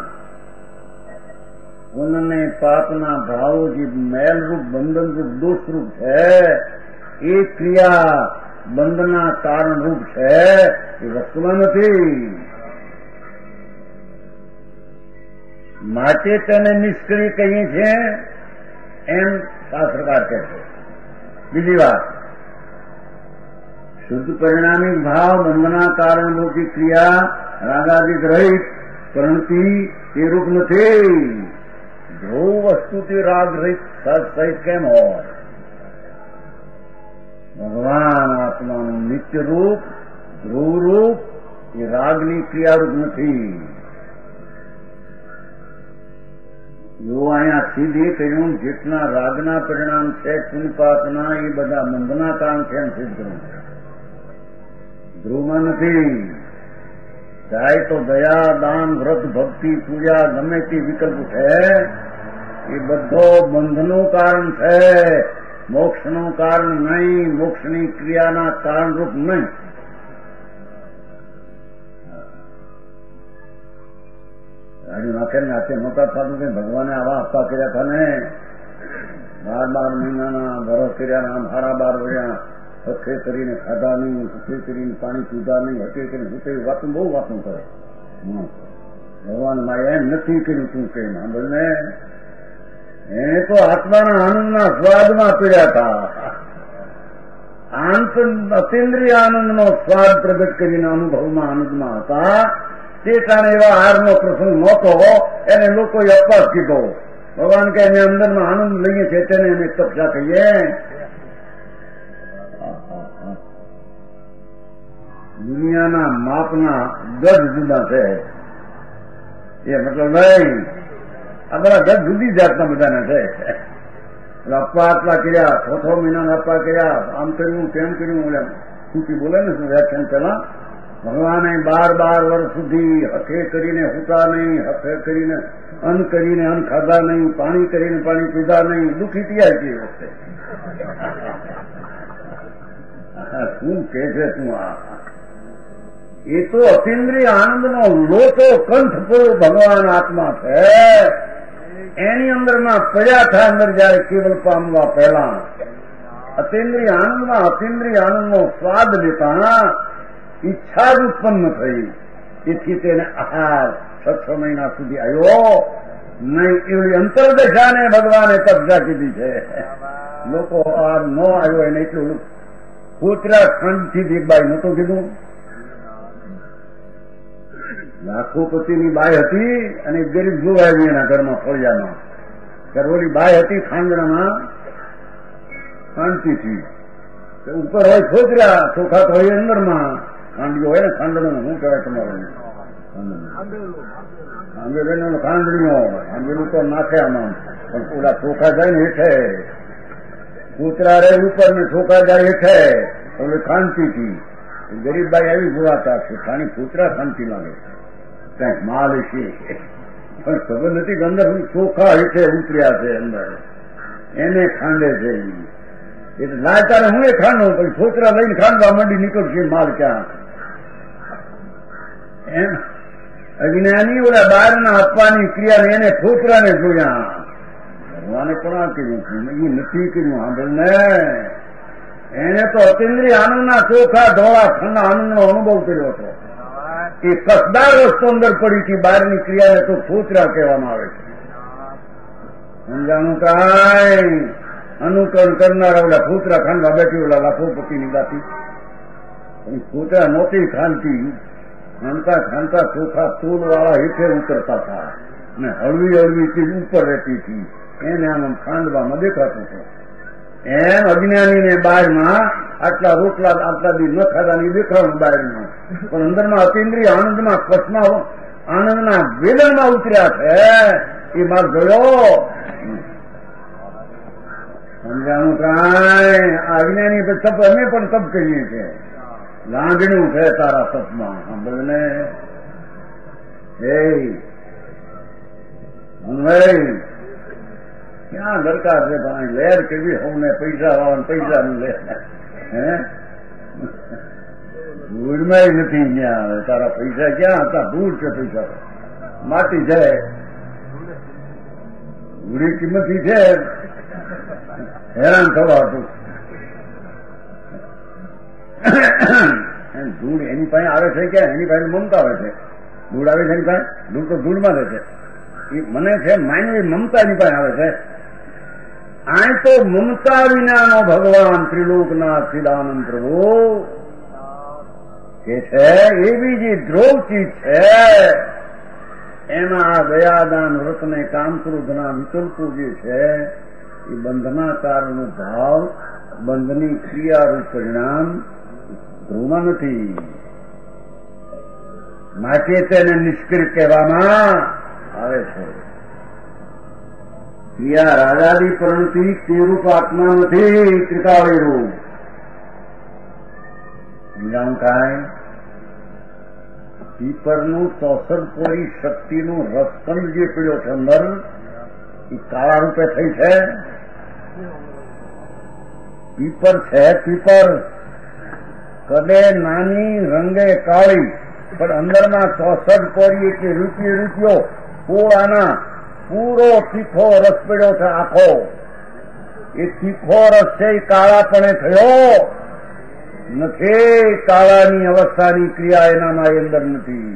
પુણ્ય પાપના ભાવો જે મેલરૂપ બંધનરૂપ દોષરૂપ છે એ ક્રિયા બંધના કારણરૂપ છે, એ વસ્તુમાં નથી. માટે તેને નિષ્ક્રિય કહીએ છીએ એમ શાસ્ત્રકાર કહે છે. બીજી વાત, શુદ્ધ પરિણામિક ભાવ બંધના કારણરૂપી ક્રિયા રાગાદિક રહિત પરંતુ તે રૂપ નથી. ધ્રુવ વસ્તુથી રાગ રહિત સહિત કેમ હોય? ભગવાન આત્માનું નિત્ય રૂપ ધ્રુવ રૂપ એ રાગની ક્રિયારૂપ નથી. જો અહીંયા સીધે કહ્યું જેટલા રાગના પરિણામ છે પુણ્યપાપના એ બધા બંધના કામ છે એમ સિદ્ધ કરવું છે, ધ્રુવમાં નથી. ચાહે તો દયા દાન વ્રત ભક્તિ પૂજા ગમે તે વિકલ્પ છે એ બધો બંધનું કારણ છે, મોક્ષનું કારણ નહીં, મોક્ષની ક્રિયાના કારણરૂપ નહીં. રાજુ નાખે ને હાથે નહોતા થતું કે ભગવાને આવા આપવા કર્યા હતા ને, 12 મહિનાના વરસ કર્યા, આમ 12 વર્ષ હકે કરીને ખાધા નહીં, હકે કરીને પાણી પીધા નહીં, હકે કરીને હકે વાતું બહુ વાતું કરે. ભગવાન મારે એમ નથી કર્યું તું કે સાંભળને, એને તો આત્માના આનંદના સ્વાદમાં પીડ્યા હતા. અતિન્દ્રિય આનંદનો સ્વાદ પ્રગટ કરીને અનુભવમાં આનંદમાં હતા. તે કારણે એવા હારનો પ્રસંગ નહોતો, એને લોકોએ અપવાસ કીધો. ભગવાન કે અમે અંદરમાં આનંદ લઈએ છીએ તેને અમે તપસ્યા કહીએ. દુનિયાના માપના ગજ જુદા છે, એ મતલબ નહીં. આ બધા ગજ જુદી જાતના બધાના છે. એટલે અપ્પા આટલા કર્યા, 6 મહિનાના અપ્પા કર્યા, આમ કર્યું તેમ કર્યું. એટલે સૂકી બોલે ને શું વ્યાખ્યાન પેલા ભગવાને 12 વર્ષ સુધી હકે કરીને હુતા નહીં, હકે કરીને અન્ન ખાધા નહીં, પાણી કરીને પાણી પીધા નહીં, દુઃખી થયા છે. વખતે શું કે છે તું? આ એ તો અતિન્દ્રિય આનંદનો લોચો કંઠપૂર્વ ભગવાન આત્મા છે. એની અંદરમાં પડ્યા થાય અંદર જયારે કેવલ પામવા પહેલા અતિન્દ્રિય આનંદમાં અતિન્દ્રિય આનંદનો સ્વાદ લેતા ઈચ્છા જ ઉત્પન્ન થઈ. તેથી તેને આહાર 6 મહિના સુધી આવ્યો નહીં. એવી અંતરદશાને ભગવાને તપસ્યા કીધી છે. લોકો આ ન આવ્યો એને એટલું કૂતરા ખંડથી એક બાઈ નહોતું કીધું. લાખોપતિની બાઈ હતી અને ગરીબ જોવાય એના ઘરમાં ફળિયામાં. ઘરવાળી બાઈ હતી ખાંડણામાં શાંતિથી. ઉપર હોય છોકરા, ચોખા તો હોય અંદરમાં. ખાંડીઓ હોય ને ખાંડણું શું કહેવાય તમારું? આંબેડેનો ખાંડણીઓ. આંબેડું તો નાખે આમાં, પણ ઓલા ચોખા જાય ને હેઠે. કૂતરા રે ઉપર ને ચોખા જાય હેઠે. એટલે શાંતિથી ગરીબ બાઈ આવી જોવાતા છે. ખાણી કૂતરા શાંતિ લાગે કંઈક માલ છે, પણ ખબર નથી કે અંદર ચોખા હેઠે ઉતર્યા છે અંદર, એને ખાંડે છે. એટલે ના તારે હું એ ખાંડું, પછી છોકરા લઈને ખાંડવા માંડી નીકળશે માલ ક્યાં એમ. અજ્ઞાની ઓલા બહારના આપવાની ક્રિયાને એને છોકરાને જોયા. ભગવાને પણ આ કર્યું એ નથી કર્યું. સાંભળને એને તો અતિન્દ્રિય આનંદના ચોખા ધોળા ઠંડા આનંદનો અનુભવ કર્યો હતો. એ કસદાર વસ્તુ અંદર પડી હતી. બહારની ક્રિયાને તો ફૂતરા કહેવામાં આવે છે. સમજાણું કાંઈ અનુકરણ કરનારા ઓલા ફૂતરા ખાંડવા બેઠી ઓલા લાખોપતિની ગાતી ફૂતરા નહોતી ખાંડતી. ખાંડતા ખાંડતા ચોખા તૂલ વાળા હેઠે ઉતરતા હતા ને હળવી હળવી ચીજ ઉપર રહેતી હતી. એને આમ ખાંડવામાં દેખાતું હતું. એમ અજ્ઞાનીને બહારમાં આટલા રોટલા આટલા દી ન ખાધાની દેખાડું બહારમાં, પણ અંદરમાં અતિન્દ્રિય આનંદમાં કસમાં આનંદના વેદનમાં ઉતર્યા છે. એ માર જોયો. સમજાણું કાંઈ આ અજ્ઞાની તપ અમે પણ તપ કરીએ છીએ. લાંગણું છે તારા તપમાં. સાંભળને હે ભાઈ ક્યાં દરકાર છે ભાઈ? લહેર કેવી હોને પૈસા વાળા પૈસા નું લે ધૂળમાં નથી. ત્યાં તારા પૈસા ક્યાં હતા? ધૂળ છે. પૈસા માટી છે. ધૂળી કિંમતી છે. હેરાન થવા હતું. ધૂળ એની પાસે આવે છે કે એની પાસે મમતા આવે છે? ધૂળ આવે છે એની પાસે? ધૂળ તો ધૂળમાં રહે છે. એ મને છે માનવી મમતા એની પાસે આવે છે. આ તો મમતા વિનાનો ભગવાન ત્રિલોકના ચિદાનંદ પ્રભુ કે છે એવી જે ધ્રુવ ચીજ છે એમાં આ દયાદાન વ્રતને કામક્રોધના વિકલ્પો જે છે એ બંધના કારણનો ભાવ બંધની ક્રિયારૂપ પરિણામ ધ્રુવમાં નથી. માટે તેને નિષ્ક્રિય કહેવામાં આવે છે. ક્રિયા રાજાદી પ્રણતિ તે રૂપ આત્મા નથી. ત્રિકાળી રૂપ સમજાવું કાંઈ? પીપરનું 64 પોરી શક્તિનું રસકંડ જે પીડ્યો છે અંદર એ કાળા રૂપે થઈ છે. પીપર છે. પીપર કદે નાની રંગે કાળી પણ અંદરમાં 64 પોરી એટલે રૂપિયો પોળાના પૂરો તીખો રસ પડ્યો છે. આખો એ તીખો રસ છે એ કાળાપણે થયો નથી. કાળાની અવસ્થાની ક્રિયા એનામાં અંદર નથી.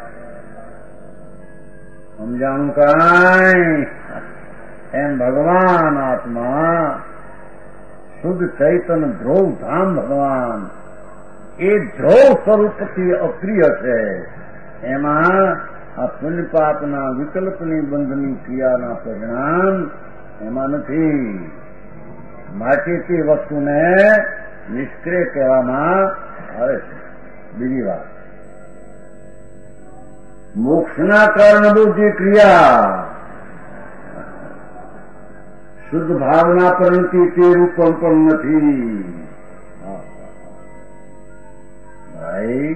સમજાણું કાંઈ? એમ ભગવાન આત્મા શુદ્ધ ચૈતન ધ્રુવ ધામ ભગવાન એ ધ્રુવ સ્વરૂપથી અપ્રિય છે. એમાં આ પુણ્ય પાપના વિકલ્પની બંધની ક્રિયાના પરિણામ એમાં નથી. માટે તે વસ્તુને નિષ્ક્રિય કહેવામાં આવે છે. બીજી વાત, મોક્ષના કારણભૂત જે ક્રિયા શુદ્ધ ભાવના પરંતુ તે રૂપમ પણ નથી. ભાઈ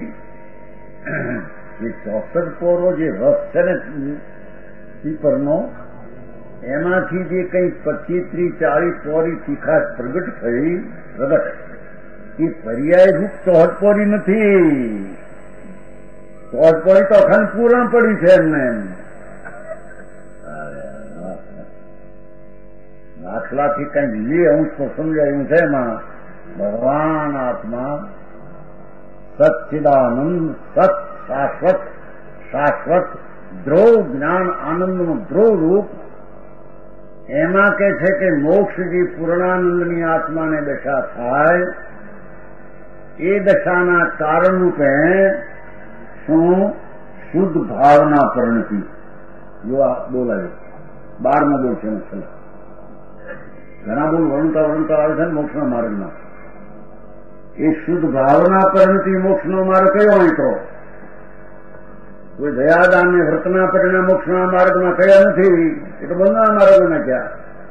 એ 64 પોરો જે રસ છે ને પીપરનો એમાંથી જે કઈ 25-30-40 પોરી તીખાશ પ્રગટ થઈ એ પર્યાય રૂપ 64 પોરી નથી. 64 પોરી તો અખંડ પૂરણ પડી છે એમને. દાખલાથી કઈ લે અંશ તો સમજાયું છે. એમાં ભગવાન આત્મા સચ્ચિદાનંદ સત શાશ્વત ધ્રુવ જ્ઞાન આનંદનું ધ્રુવ રૂપ એમાં કે છે કે મોક્ષ જે પૂર્ણાનંદની આત્માને દશા થાય એ દશાના કારણ રૂપે શું શુદ્ધ ભાવના પરિણતિ જો આ બોલાયો 12મો બોલ છે. ઘણા બોલ વણતા આવે છે ને મોક્ષના માર્ગમાં. એ શુદ્ધ ભાવના પરિણતિ મોક્ષનો માર્ગ કયો હોય? તો કોઈ દયાદાન ને વ્રતના પરિણામ મોક્ષના માર્ગમાં કયા નથી. એ તો બંધના માર્ગો નાખ્યા.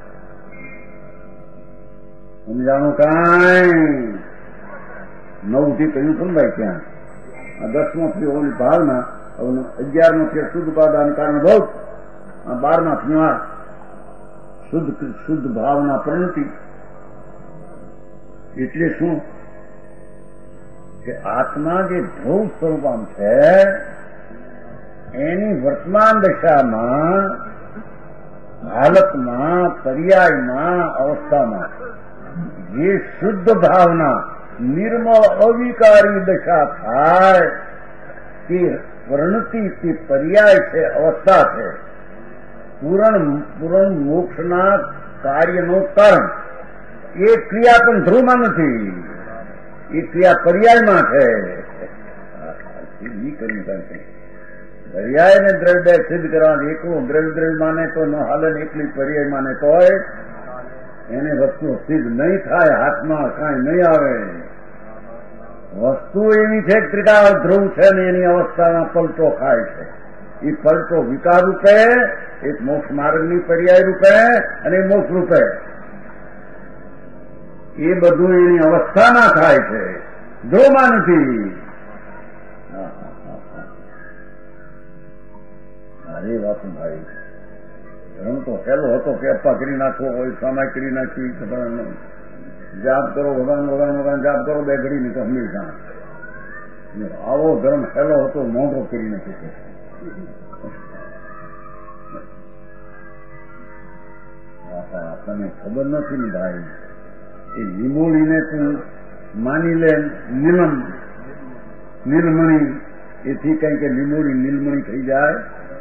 સમજાણું કાંઈ? 9 થી કહ્યું હતું ભાઈ ક્યાં? આ 10મો થયો ઓલી ભાવના, 11મો થયો શુદ્ધ ઉપાદાન કારણ ભોગ, આ 12મા થયો શુદ્ધ ભાવના પરિણતિ. એટલે શું કે આત્મા જે ધ્રુવ સ્વરૂપામ છે એની વર્તમાન દશામાં હાલતમાં પર્યાયમાં અવસ્થામાં જે શુદ્ધ ભાવના નિર્મળ અવિકારી દશા થાય તે વર્ણતિ તે પર્યાય છે, અવસ્થા છે. પૂરણ મોક્ષના કાર્યનું કારણ એ ક્રિયા પણ ધ્રુવમાં નથી, એ ક્રિયા પર્યાયમાં છે. પર્યાય ને દ્રવ્ય સિદ્ધ કરવા એકલું દ્રવ્ય માને તો ન હાલે, એકલી પર્યાય માને તોય એને વસ્તુ સિદ્ધ નહીં થાય, હાથમાં કાંઈ નહીં આવે. વસ્તુ એવી છે કે ત્રિકાળ ધ્રુવ છે ને એની અવસ્થામાં પલટો ખાય છે. એ પલટો વિકાર રૂપે, એક મોક્ષ માર્ગની પર્યાય રૂપે અને મોક્ષ રૂપે, એ બધું એની અવસ્થામાં થાય છે, ધ્રુવમાં નથી. અરે બાપુ ભાઈ, ધર્મ તો સહેલો હતો કે અપ્પા કરી નાખવો હોય, સામાય કરી નાખી, જાપ કરો, ભગવાન જાપ કરો, બે ઘડી નહીં તો હંમેશા. આવો ધર્મ સહેલો હતો, મોંઘો કરી નાખી. આપણને ખબર નથી ને ભાઈ, એ લીમોડીને તું માની લે નીલમણી, એથી કઈ કે લીમોડી નીલમણી થઈ જાય.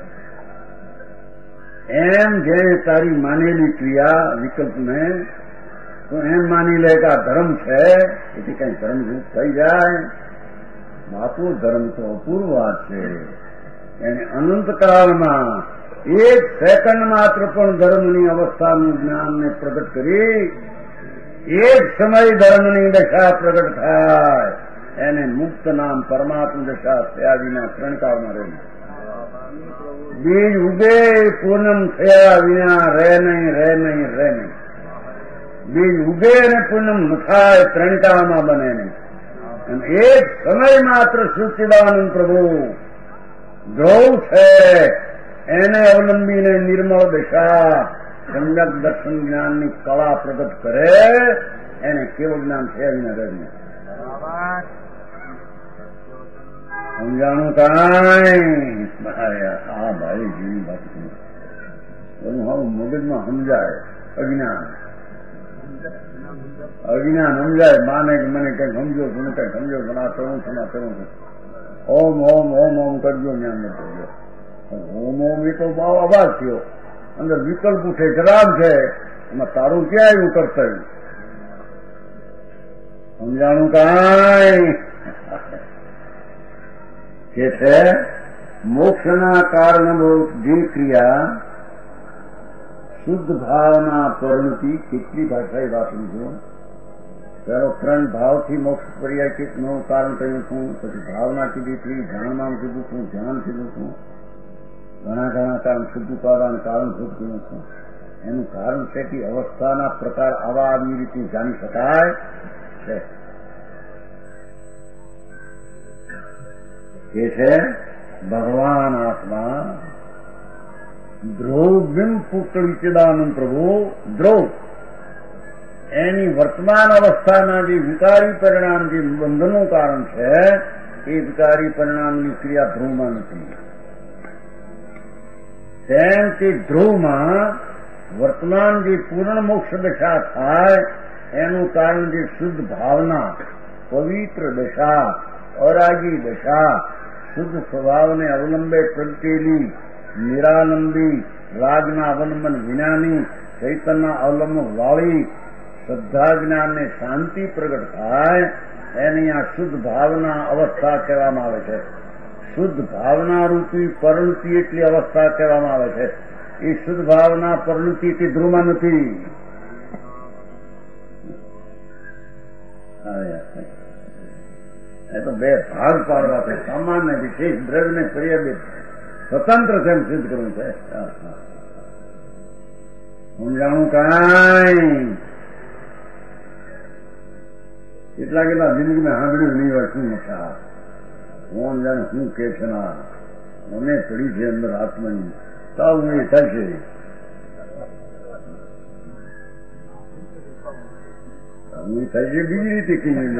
એમ જે તારી માનેલી ક્રિયા વિકલ્પને તો એમ માની લે કે આ ધર્મ છે, એથી કઈ ધર્મરૂપ થઈ જાય. બાપુ ધર્મ તો અપૂર્વ વાત છે. એને અનંતકાળમાં એક સેકન્ડ માત્ર પણ ધર્મની અવસ્થાનું જ્ઞાનને પ્રગટ કરી, એક સમય ધર્મની દશા પ્રગટ થાય, એને મુક્ત નામ પરમાત્મા દશા થયા વિના ત્રણકાળમાં રહે. બીજ ઉગે પૂનમ થયા વિના રહે નહીં. બીજ ઉગે અને પૂનમ ન થાય, ત્રણકાળમાં બને નહીં. અને એક સમય માત્ર સચ્ચિદાનંદ પ્રભુ ધ્રુવ છે, એને અવલંબીને નિર્મળ દશા સમ્યક દર્શન જ્ઞાનની કળા પ્રગટ કરે, એને કેવળ જ્ઞાન થયા વિના રહે નહીં. સમજાણું કાંઈ? હા ભાઈ, જીવી વાત હું મગજમાં સમજાય. અજ્ઞાન સમજાય, માને કે મને કઈ સમજો, તમે કઈ સમજો, આ તરું છું. ઓમ ઓમ ઓમ ઓમ કરજો, જ્ઞાન ન કરજો. ઓમ ઓમ એ તો બહુ અવાજ થયો, અંદર વિકલ્પ ઉઠે, જરાબ છે, એમાં તારું ક્યાં આવ્યું કર્તવ્ય? સમજાણું કાંઈ? કે છે મોક્ષના કારણભૂત જે ક્રિયા શુદ્ધ ભાવના પરિણતિ. કેટલી ભાષાએ વાપરી છું. પેલો ત્રણ ભાવથી મોક્ષ પર્યાય કેટલું કારણ કહ્યું છું, પછી ભાવના કીધી હતી, જાણમાં કીધું છું, ધ્યાન કીધું છું, ઘણા કારણ શુદ્ધ ઉપાદાન કારણ શુદ્ધ કીધું છું. એનું કારણ છે કે અવસ્થાના પ્રકાર આવા આવી રીતે જાણી શકાય છે. એ છે ભગવાન આત્મા ધ્રુવ બિંબ પુષ્ટ ચિદાનંદ પ્રભુ. ધ્રુવ એની વર્તમાન અવસ્થાના જે વિકારી પરિણામ, જે બંધનનું કારણ છે, એ વિકારી પરિણામની ક્રિયા ધ્રુવમાં નથી. તેમ તે ધ્રુવમાં વર્તમાન જે પૂર્ણ મોક્ષ દશા થાય એનું કારણ જે શુદ્ધ ભાવના, પવિત્ર દશા, અરાગી દશા, શુદ્ધ સ્વભાવને અવલંબે પ્રગટેલી નિરાલંબી, રાગના અવલંબન વિનાની, ચૈતનના અવલંબન વાળી શ્રદ્ધા જ્ઞાનને શાંતિ પ્રગટ થાય, એની આ શુદ્ધ ભાવના અવસ્થા કહેવામાં આવે છે. શુદ્ધ ભાવના રૂપી પરિણતિ એટલી અવસ્થા કહેવામાં આવે છે. એ શુદ્ધ ભાવના પરિણતિ તે ધ્રુવમાં નથી. એ તો બે ભાગ પાડવા છે. સામાન્ય વિશેષ દ્રવ્યને પર્યાદિત સ્વતંત્ર છે એમ સિદ્ધ કરવું છે. સમજાણું કાંઈ? કેટલા જિંદગીમાં સાંભળ્યું નહીં હોય શું મથા, કોણ જાણે શું કે છે ના, મને પડી છે અંદર આત્માની તાવ એ થશે. બીજી રીતે કહીએ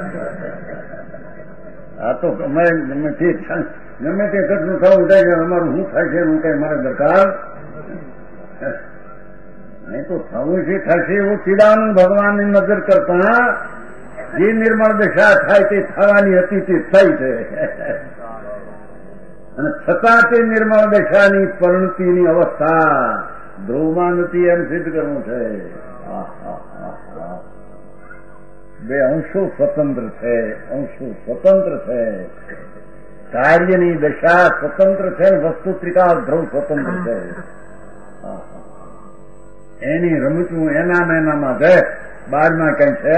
આ તો ગમે તે ઘટનું થવું થાય છે, અમારું શું થાય છે એનું કઈ મારે દરકાર નહીં તો થવું છે થશે એવું ચિડાનું ભગવાનની નજર કરતા જે નિર્મળ દશા થાય તે થવાની હતી તે થઈ છે, અને છતાં તે નિર્મળ દશાની પરિણતિની અવસ્થા ધ્રુવમાં નથી એમ સિદ્ધ કરવું છે. બે અંશો સ્વતંત્ર છે, અંશો સ્વતંત્ર છે. કાર્યની દશા સ્વતંત્ર છે, વસ્તુ ત્રિકાળ ધ્રુવ સ્વતંત્ર છે. એની રમતું એનામાં છે, બારમાં કઈ છે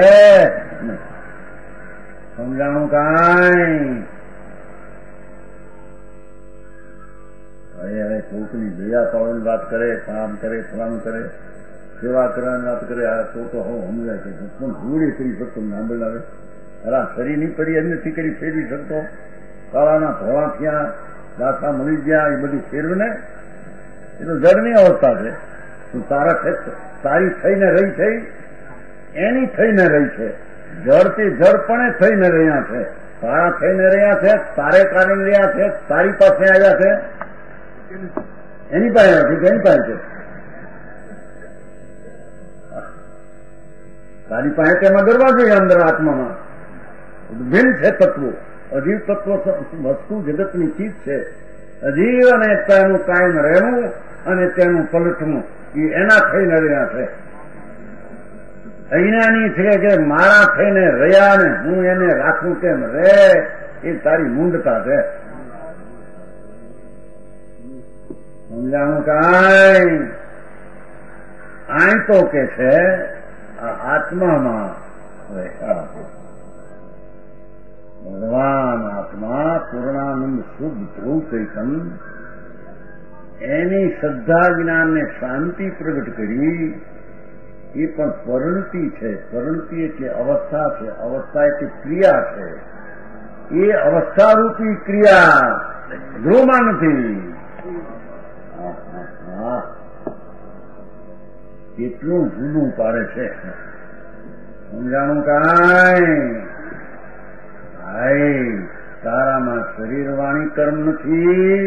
સમજાણું કાંઈ. હવે કોકની દયા પાડવાની વાત કરે, કામ કરે, ફલાણું કરે, સેવા કરવાની વાત કરે, આ તો હું સમજાય છે પણ જોડે કરી શકતો નાંબલ આવે. અરે શરીર ની પડી એમ નથી કરી ફેરવી શકતો. કાળાના ધોળા થયા, દાસા મળી ગયા, એ બધું ફેરવે ને એ તો જળની અવસ્થા છે. તું તારી થઈને રહી છે, એની થઈને રહી છે. જળથી જળપણે થઈને રહ્યા છે, તારા થઈને રહ્યા છે, તારે કારણે રહ્યા છે, તારી પાસે આવ્યા છે, એની પાસે આવ્યા છે, એની પાસે છે. તારી પાસે તેમાં ગરવા જોઈએ અંદર આત્મામાં. ભિન્ન છે તત્વો, અજીવ તત્વ વસ્તુ જગતની ચીજ છે. અજીવ અને તેનું કાયમ રહેવું અને તેનું પલટવું એ એના થઈને રહ્યા છે. અહીંયાની છે કે મારા થઈને રહ્યા ને હું એને રાખું તેમ રે, એ તારી મૂંડતા છે. સમજાણું કાંઈ. આય તો કે છે આ આત્મામાં ભગવાન આત્મા પૂર્ણાનંદ શુદ્ધ ધ્રુવ ચૈતન એની શ્રદ્ધા જ્ઞાન ને શાંતિ પ્રગટ કરી. એ પણ પરિણતિ છે. પરિણતિ એટલે અવસ્થા છે, અવસ્થા એટલે ક્રિયા છે. એ અવસ્થારૂપી ક્રિયા ધ્રુવમાં નથી. કેટલું જુદું પાડે છે સમજાણું કાંઈ. ભાઈ તારામાં શરીર વાણી કર્મ નથી.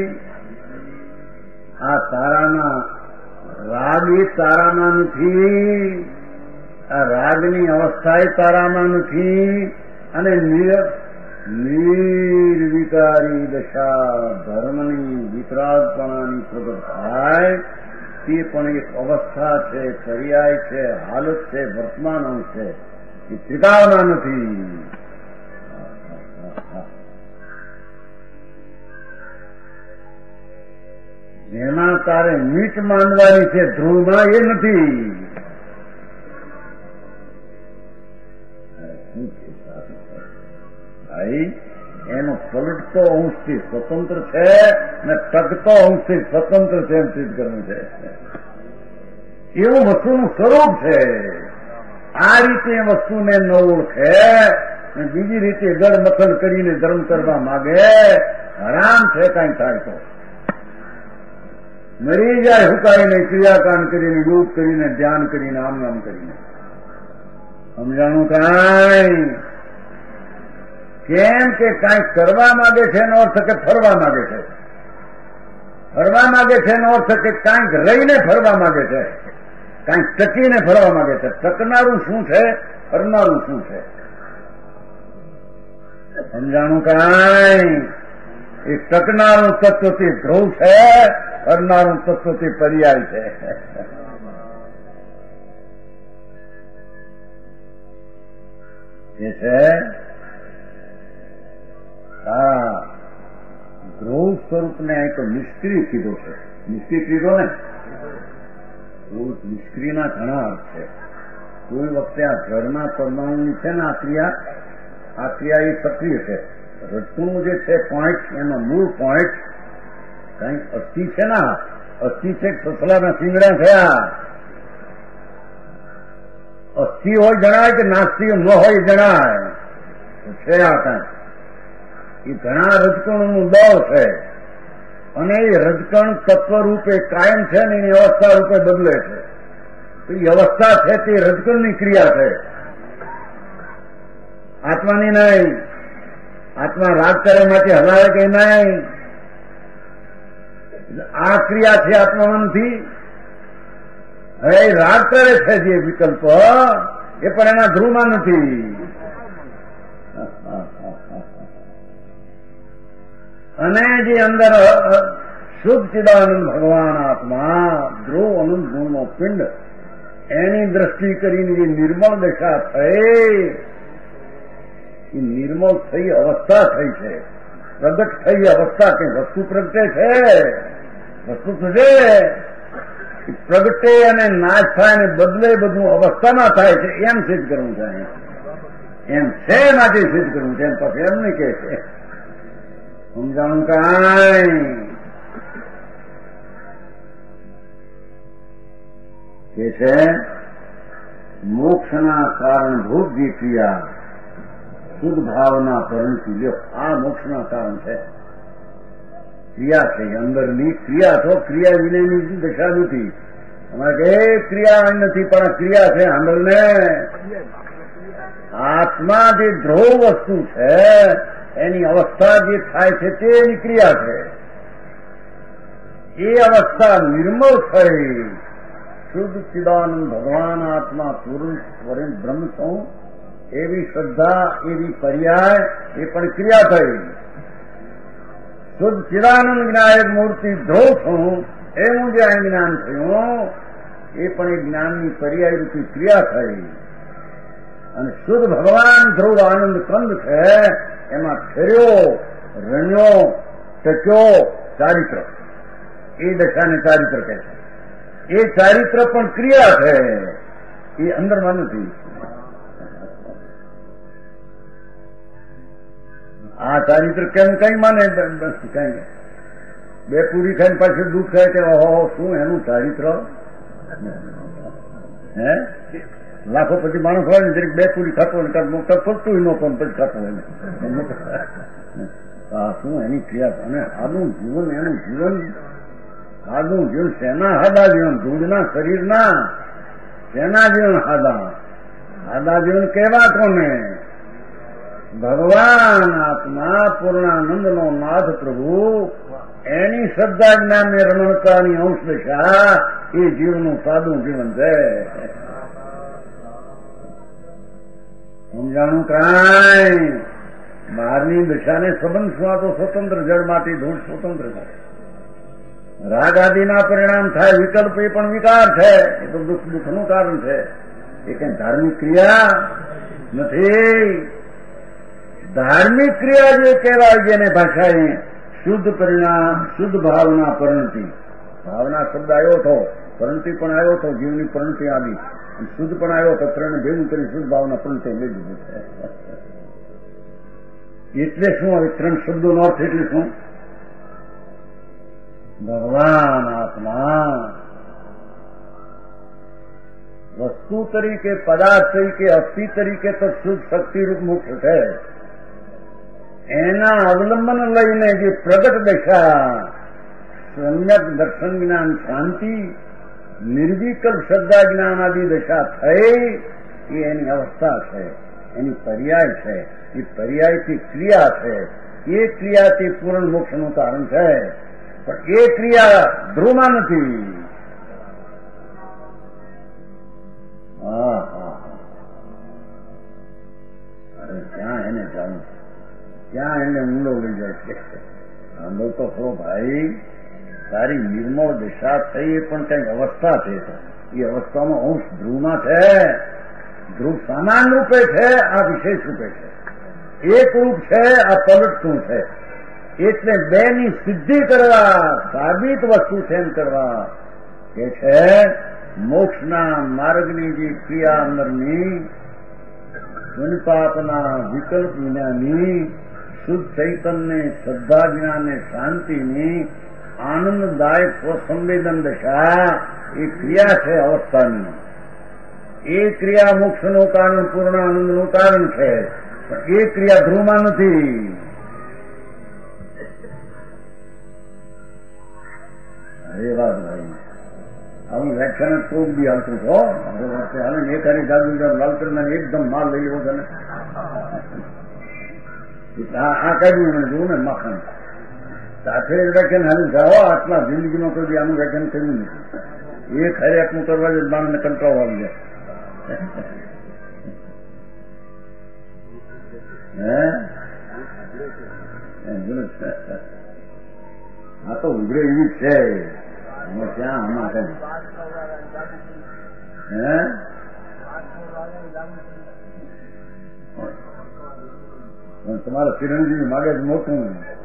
આ તારામાં રાગ એ તારામાં નથી, આ રાગની અવસ્થા એ તારામાં નથી, અને નિર્વિકારી દશા ધર્મની વિતરાગપણાની પ્રગટ થાય તે પણ એક અવસ્થા છે, પર્યાય છે, હાલત છે, વર્તમાન અંશ છે. એ ત્રિકાળમાં નથી. જેમાં તારે મીટ માંડવાની છે ધ્રુવમાં એ નથી. ભાઈ એનો પલટતો અંશથી સ્વતંત્ર છે ને ટકતો અંશથી સ્વતંત્ર છે એમ સિદ્ધ કરવું છે. એવું વસ્તુનું સ્વરૂપ છે. આ રીતે વસ્તુને ન ઓળખે ને બીજી રીતે ગળ મથલ કરીને ધર્મ કરવા માગે, હરામ છે. કાંઈ થાય તો મરી જાય હુકાઈને, ક્રિયાકાંડ કરીને, યોગ કરીને, ધ્યાન કરીને, આમ કરીને. સમજાણું કાંઈ. કેમ કે કાંઈ કરવા માંગે છે એનો અર્થ કે ફરવા માંગે છે. ફરવા માંગે છે એનો અર્થ કે કાંઈક રહીને ફરવા માંગે છે, કાંઈક ટકીને ફરવા માંગે છે. ટકનારું શું છે, ફરનારું શું છે? સમજાણું કાંઈ. એ ટકનારું તત્વ તે ધ્રુવ છે, ફરનારું તત્વ તે પર્યાય છે. એ છે હા ધ્રુવ સ્વરૂપને અહીં તો નિષ્ક્રિય કીધો છે. નિષ્ક્રિય કીધો ને, નિષ્ક્રિયના ઘણા અર્થ છે. કોઈ વખતે આ જળના પરમાણુની છે ને આ ક્રિયા એ સક્રિય છે. રજકણું જે છે પોઈન્ટ, એનો મૂળ પોઈન્ટ કઈ અસ્થિ છે ને, અસ્થિ છે સસલાના શિંગડા થયા. અસ્થિ હોય જણાય કે નાસ્તિ ન હોય જણાય છે. આ કઈ એ ઘણા રજકણોનું દળ છે, અને એ રજકણ તત્વ રૂપે કાયમ છે ને એની અવસ્થા રૂપે બદલે છે. તો એ અવસ્થા છે તે રજકણની ક્રિયા છે, આત્માની નહીં. આત્મા રાગ કરે માટે હલાવે કે નહીં, આ ક્રિયા છે આત્મામાં નથી. હવે રાગ કરે છે જે વિકલ્પ એ પણ એના ધ્રુવમાં નથી. અને જે અંદર શુદ્ધ ચિદાનંદ ભગવાન આત્મા ધ્રુવ અનંત ગુણનો પિંડ એની દ્રષ્ટિ કરીને જે નિર્મળ દશા થઈ એ નિર્મળ થઈ અવસ્થા થઈ છે. પ્રગટ થઈ અવસ્થા કઈ વસ્તુ પ્રગટે છે, વસ્તુ થશે પ્રગટે અને નાશ થાય અને બદલે બધું અવસ્થામાં થાય છે. એમ સિદ્ધ કરવું છે, એમ છે માટે સિદ્ધ કરવું છે. એમ પછી એમ નહીં કે છે સમજાણું કાંઈ કે છે મોક્ષના કારણભૂત જે ક્રિયા શુદ્ધ ભાવના પરિણતિ લ્યો આ મોક્ષના કારણ છે. ક્રિયા છે અંદરની ક્રિયા તો ક્રિયા વિનયની દશા નથી. અમારે કે ક્રિયા નથી પણ ક્રિયા છે આંદોલને આત્મા જે ધ્રુવ વસ્તુ છે એની અવસ્થા જે થાય છે તે એની ક્રિયા છે. એ અવસ્થા નિર્મળ થઈ શુદ્ધ ચિદાનંદ ભગવાન આત્મા પૂર્ણ સ્વરૂપ બ્રહ્મ છું એવી શ્રદ્ધા એવી પર્યાય એ પણ ક્રિયા થઈ. શુદ્ધ ચિદાનંદ જ્ઞાયક મૂર્તિ ધ્રુવ છું એવું જે આ જ્ઞાન થયું એ પણ એ જ્ઞાનની પર્યાય રૂપી ક્રિયા થઈ. અને શુદ્ધ ભગવાન ધ્રુવ આનંદ કંદ છે એમાં ફેર્યો રણ્યો ટક્યો ચારિત્ર એ દશાને ચારિત્ર કહે છે. એ ચારિત્ર પણ ક્રિયા છે એ અંદરમાં નથી. આ ચારિત્ર કેમ કઈ માને કઈ બે પૂરી ખાઈને પાછું દુઃખ થાય કે ઓહો શું એનું ચારિત્ર હે લાખો પછી માણસ હોય ને જરીક બે પૂરી ખાતો ફરતું ન પણ પછી ખાતો હોય આ શું એની ક્રિયા. અને આનું જીવન એનું જીવન આનું જીવન શેના હાદા જીવન દૂધના શરીરના શેના જીવન હાદા જીવન કેવા કોને ભગવાન આત્મા પૂર્ણાનંદનો નાથ પ્રભુ એની શ્રદ્ધા જ્ઞાન ને રમણતાની અંશ દશા એ જીવનું સાદું જીવન છે. સમજાણું કાંઈ બહારની દશાને સંબંધ શું? આ તો સ્વતંત્ર જળ માટી ધૂળ સ્વતંત્ર છે. રાગ આદિના પરિણામ થાય વિકલ્પ એ પણ વિકાર છે. એ તો દુઃખનું કારણ છે. એ કઈ ધાર્મિક ક્રિયા નથી. ધાર્મિક ક્રિયા જે કહેવાય જેને ભાષાએ શુદ્ધ પરિણામ શુદ્ધ ભાવના પરિણતિ. ભાવના શબ્દ આવ્યો હતો, પરિણતિ પણ આવ્યો હતો, જીવની પરિણતિ આવી, શુદ્ધ પણ આવ્યો હતો. ત્રણે ભેગું કરી શુદ્ધ ભાવના પરિણતિ લઈ દીધું છે. એટલે શું હવે ત્રણ શબ્દોનો અર્થ એટલે શું? ભગવાન આત્મા વસ્તુ તરીકે પદાર્થ તરીકે અસ્થિ તરીકે તો શુદ્ધ શક્તિરૂપ મુક્ત છે. એના અવલંબન લઈને જે પ્રગટ દશા સમ્યક દર્શન જ્ઞાન શાંતિ નિર્વિકલ્પ શ્રદ્ધા જ્ઞાન આદિ દશા થઈ એ એની અવસ્થા છે, એની પર્યાય છે. એ પર્યાયથી ક્રિયા છે. એ ક્રિયાથી પૂર્ણ મોક્ષનું કારણ છે. પણ એ ક્રિયા ધ્રુવમાં નથી. ક્યાં એને જાણું, ક્યાં એને ઊંડો લઈ જાય છે. આંધો તો ખરો ભાઈ, તારી નિર્મળ દિશા થઈ એ પણ કંઈક અવસ્થા છે. એ અવસ્થામાં અંશ ધ્રુવમાં છે. ધ્રુવ સમાન રૂપે છે, આ વિશેષ રૂપે છે. એક રૂપ છે, આ પલટતું છે. એટલે બેની સિદ્ધિ કરવા સાબિત વસ્તુ છે એમ કરવા કે છે મોક્ષના માર્ગની જે ક્રિયા અંદરની પુણ્યપાપના વિકલ્પ વિનાની શુદ્ધ ચૈતન્ય શ્રદ્ધા જ્ઞાને શાંતિની આનંદદાયક સ્વસંવેદન દશા એ ક્રિયા છે અવસ્થાની. એ ક્રિયા મોક્ષનું કારણ પૂર્ણ આનંદનું કારણ છે. પણ એ ક્રિયા ધ્રુવમાં નથી. એ વાત ભાઈ આવું વ્યાખ્યાન તો બી હાલતું છો. હાલે એક હારી જાદુ લાલકરના એકદમ માલ લઈ લેવો છે ને આ કાઢ્યું મને જોવું ને માખણ સાથે વ્યાખ્યાન હાલ જાઓ. આટલા જિંદગીમાં કોઈ આનું વ્યાખ્યાન કર્યું નથી. એક હરેકનું કરવા જોઈએ માણસને કંટાળો આવી જાય. આ તો ઉઘરે એવી જ છે. ક્યાં આમાં કઈ તમારા ચિરંજીવી માગે જ મોટું.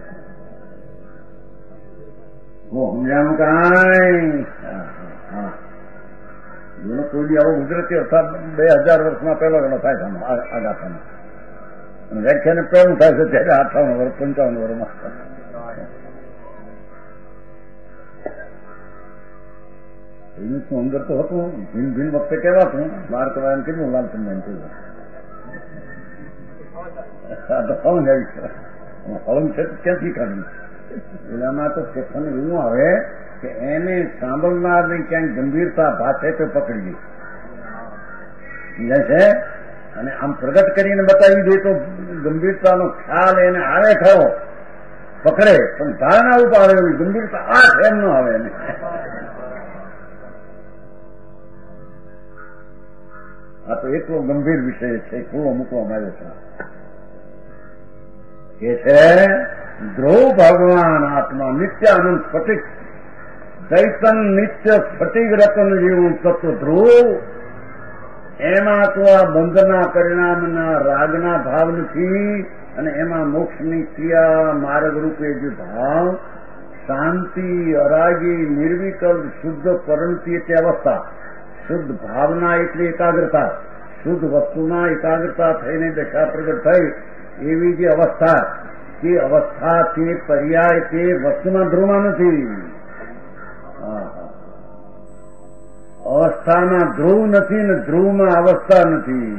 હું સમજાણું કાંઈ એનો કોઈ બી આવો ગુજરાતી અર્થાત 2000 વર્ષમાં પહેલો ગણો થાય છે આ ગાથામાં. અને વ્યાખ્યાને પહેલું થાય છે ત્યારે 58 વર્ષ 55 વર્ષમાં. એનું શું અંદર તો હતું. ભીન ભીન વખતે કહેવાતું બાર કવાયમ કેટલું લાલચંદ એમ કહ્યું. હળંગ છે તો ક્યાંથી કાઢ્યું? એનામાં તો કથન એવું આવે કે એને સાંભળનારને ક્યાંક ગંભીરતા ભાષે તો પકડી સમજાય છે. અને આમ પ્રગટ કરીને બતાવી દે તો ગંભીરતાનો ખ્યાલ એને આવે ખરો, પકડે, પણ ધારણા ઉપર આવે એવી ગંભીરતા આ એમ ન આવે એને. આ તો એટલો ગંભીર વિષય છે, ખુલ્લો મૂકવામાં આવ્યો છે. એ છે ધ્રુવ ભગવાન આત્મા નિત્યાનંદ સ્ફટિક ચૈતન નિત્ય સ્ફટિક રતન જેવું તત્વ ધ્રુવ. એમાં તો આ બંધના પરિણામના રાગના ભાવ નથી, અને એમાં મોક્ષની ક્રિયા માર્ગ રૂપે જે ભાવ શાંતિ અરાગી નિર્વિકલ્પ શુદ્ધ પરંતી તે અવસ્થા, શુદ્ધ ભાવના એટલી એકાગ્રતા, શુદ્ધ વસ્તુના એકાગ્રતા થઈને દશા પ્રગટ થઈ એવી જે અવસ્થા, તે અવસ્થા તે પર્યાય તે વસ્તુમાં ધ્રુવમાં નથી. અવસ્થામાં ધ્રુવ નથી ને ધ્રુવમાં અવસ્થા નથી.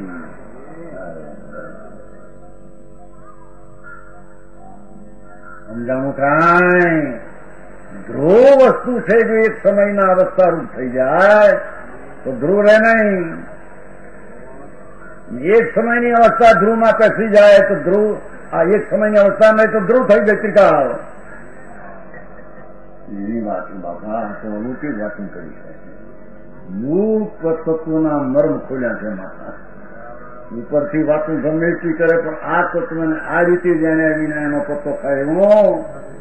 સમજાણું કાંઈ? ધ્રુવ વસ્તુ છે જો એક સમયના અવસ્થા રૂપ થઈ જાય તો ધ્રુવ રહે નહીં. એક સમયની અવસ્થા ધ્રુવમાં પેસી જાય તો ધ્રુવ, આ એક સમયની અવસ્થા નહીં તો ધ્રુવ થઈ જાય ત્રિકાળ. એની વાત બાપા તો અલૌકિક વાતો કરી છે. મૂળ તત્વના મર્મ ખોલ્યા છે માતા. ઉપરથી વાતો ગમે એટલી કરે પણ આ તત્વને આ રીતે જાણ્યા વિના એનો પત્તો ખાય એવો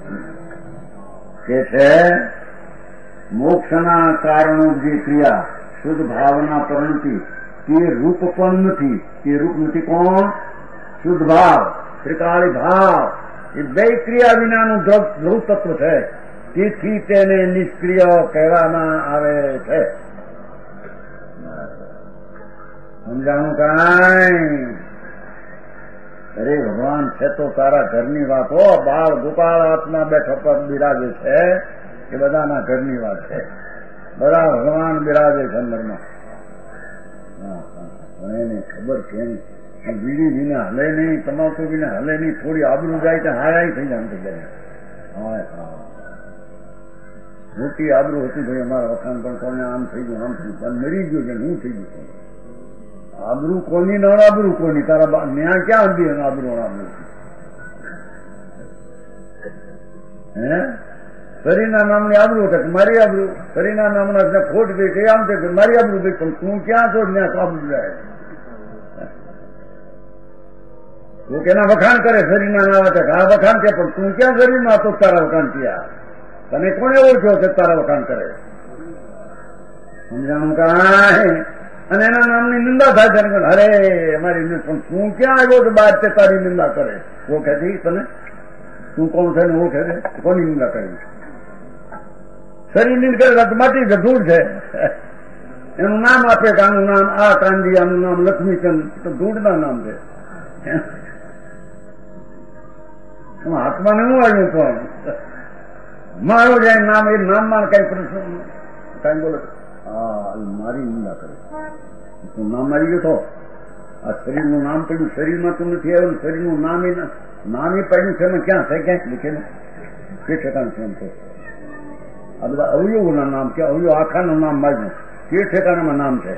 કે છે. મોક્ષના કારણો જે ક્રિયા શુદ્ધ ભાવના પરિણતિ તે રૂપ પણ નથી. તે રૂપ નથી કોણ? શુદ્ધ ભાવ, ત્રિકાળી ભાવ. એ બે ક્રિયા વિનાનું ધ્રુવ તત્વ છે. તેથી તેને નિષ્ક્રિય કહેવામાં આવે છે. સમજાણું કાંઈ? અરે ભગવાન છે તો તારા ઘરની વાત હો. બાળ ગોપાળ આત્મા બેઠો પર બિરાજે છે એ બધાના ઘરની વાત છે. બધા ભગવાન બિરાજે છે અંદરમાં. પણ એને ખબર છે નહીં. બીડી વિના હલે નહીં, તમાકુ વિના હલે નહીં. થોડી આબરૂ જાય તો હાય થઈ જાય. હા મોટી આબરૂ હતી ભાઈ અમારા વખાણ પણ કોને આમ થઈ ગયું આમ થઈ ગયું મરી ગયું છે હું થઈ ગયું. આબરૂ કોની ન આબરૂ કોની? તારા ન્યા ક્યાં હતી આબરૂ આબરૂ? હે શરીરના નામની આબરૂ છે મારી આબરૂ. શરીરના નામના ખોટ ગઈ કઈ આમ છે મારી આબરૂ ગઈ. પણ તું ક્યાં છો ત્યાં આબરૂ જાય? તું કેના વખાણ કરે શરીરના નામ છે આ વખાણ છે પણ તું ક્યાં શરીરમાં તો તારા વખાણ થયા? તને કોને ઓળખ્યો છે તારા વખાણ કરે? સમજાણું કાંઈ? અને એના નામની નિંદા થાય છે. અરે અમારી પણ તું ક્યાં આવ્યો કે બાદ તે તારી નિંદા કરે? ઓળખે છે તને? તું કોણ છે ને ઓળખે છે? કોની નિંદા કરી? શરીર નિંદ કરે તો માટી છે, ધૂળ છે. એનું નામ આપે કે આનું નામ આ કાંદી, આનું નામ લક્ષ્મીચંદ, તો ધૂળના નામ છે. હાથમાં શું આવ્યું? પણ મારું જાય નામ એ નામમાં કઈ પ્રશ્ન કઈ બોલે મારી નિંદા કરે. તું નામ આવી ગયો તો આ શરીરનું નામ પડ્યું. શરીરમાં તું નથી આવ્યું. શરીરનું નામ એ પડ્યું છે એમાં ક્યાં છે? ક્યાંક લીખેલું કે ઠેકાણ છે? એમ તો આ બધા અવયવોના નામ કે અવયવ આખાનું નામ માગ્યું કે ઠેકાણામાં નામ છે?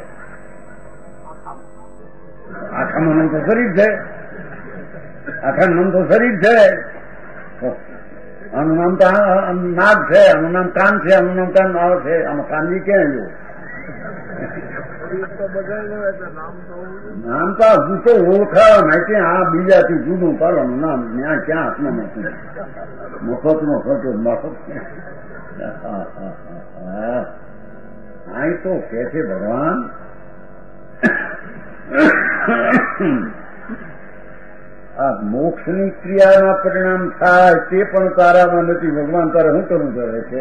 આખામાં નામ તો શરીર છે. આખા નામ તો શરીર છે. આનું નામ તો નાગ છે, આનું નામ કાન છે, આનું નામ કાન આવે છે. આમાં કાનજી ક્યાં ગયું? નામ તો હજુ તો ઓળખાવા માહિતી આ બીજાથી જુદું પાડવાનું નામ ત્યાં ક્યાં હાથમાં નથી. મફત નો ખર્ચો મફત. અહીં તો કે છે ભગવાન આ મોક્ષની ક્રિયાના પરિણામ થાય તે પણ તારામાં નથી. ભગવાન તારે શું કરવું કરે છે?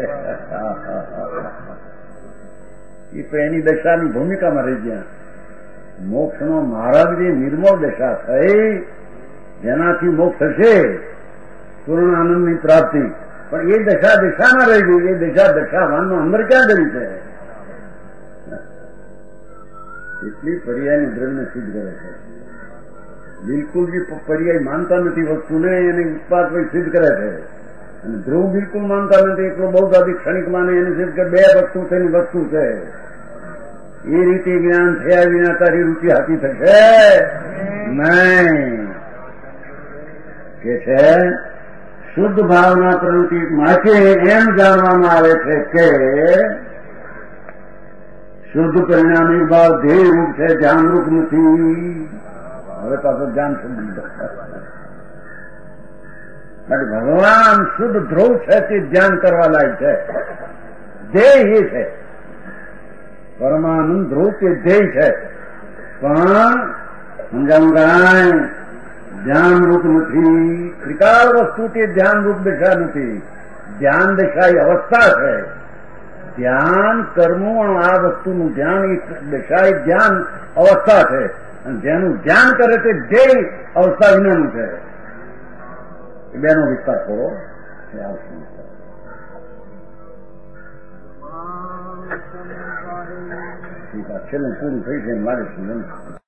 એ તો એની દશાની ભૂમિકામાં રહી ગયા. મોક્ષનો માર્ગ જે નિર્મળ દશા થઈ જેનાથી મોક્ષ થશે પૂર્ણ આનંદની પ્રાપ્તિ, પણ એ દશા દશામાં રહી ગઈ. એ દશા દશાવાનનો અંદર ક્યાં ગઈ છે? એટલી પર્યાયની દ્રવ્ય સિદ્ધ કરે છે. બિલકુલ બી પર્યાય માનતા નથી વસ્તુને, એને ઉત્પાદ સિદ્ધ કરે છે. અને ધ્રુવ બિલકુલ માનતા નથી, એટલો બહુ દાદી ક્ષણિક માને એને સિદ્ધ કે બે વસ્તુ છે ને વસ્તુ છે. એ રીતે જ્ઞાન થયા વિના તારી રુચિ હાથી થશે નહીં. કે છે શુદ્ધ ભાવના પ્રવૃત્તિ માટે એમ જાણવામાં આવે છે કે શુદ્ધ પરિણામી ભાવ ધ્યેય રૂપ છે, ધ્યાનરૂપ નથી. હવે પાછો ધ્યાન શબ્દ ભગવાન શુદ્ધ ધ્રુવ છે તે ધ્યાન કરવા લાયક છે. ધ્યેય એ છે પરમાનંદ ધ્રુવ તે ધ્યેય છે, પણ સમજાવું કાંઈ ધ્યાનરૂપ નથી. ત્રિકાળ વસ્તુ તે ધ્યાનરૂપ દશા નથી. ધ્યાન દશા એ અવસ્થા છે. ધ્યાન કર્મો આ વસ્તુનું ધ્યાન એ દશા એ ધ્યાન અવસ્થા છે. અને જેનું ધ્યાન કરે તે ધ્યેય અવસ્થા વિનાનું છે. એ બેનો વિસ્તાર થોડો છેલ્લું પૂરું થઈ છે મારે શું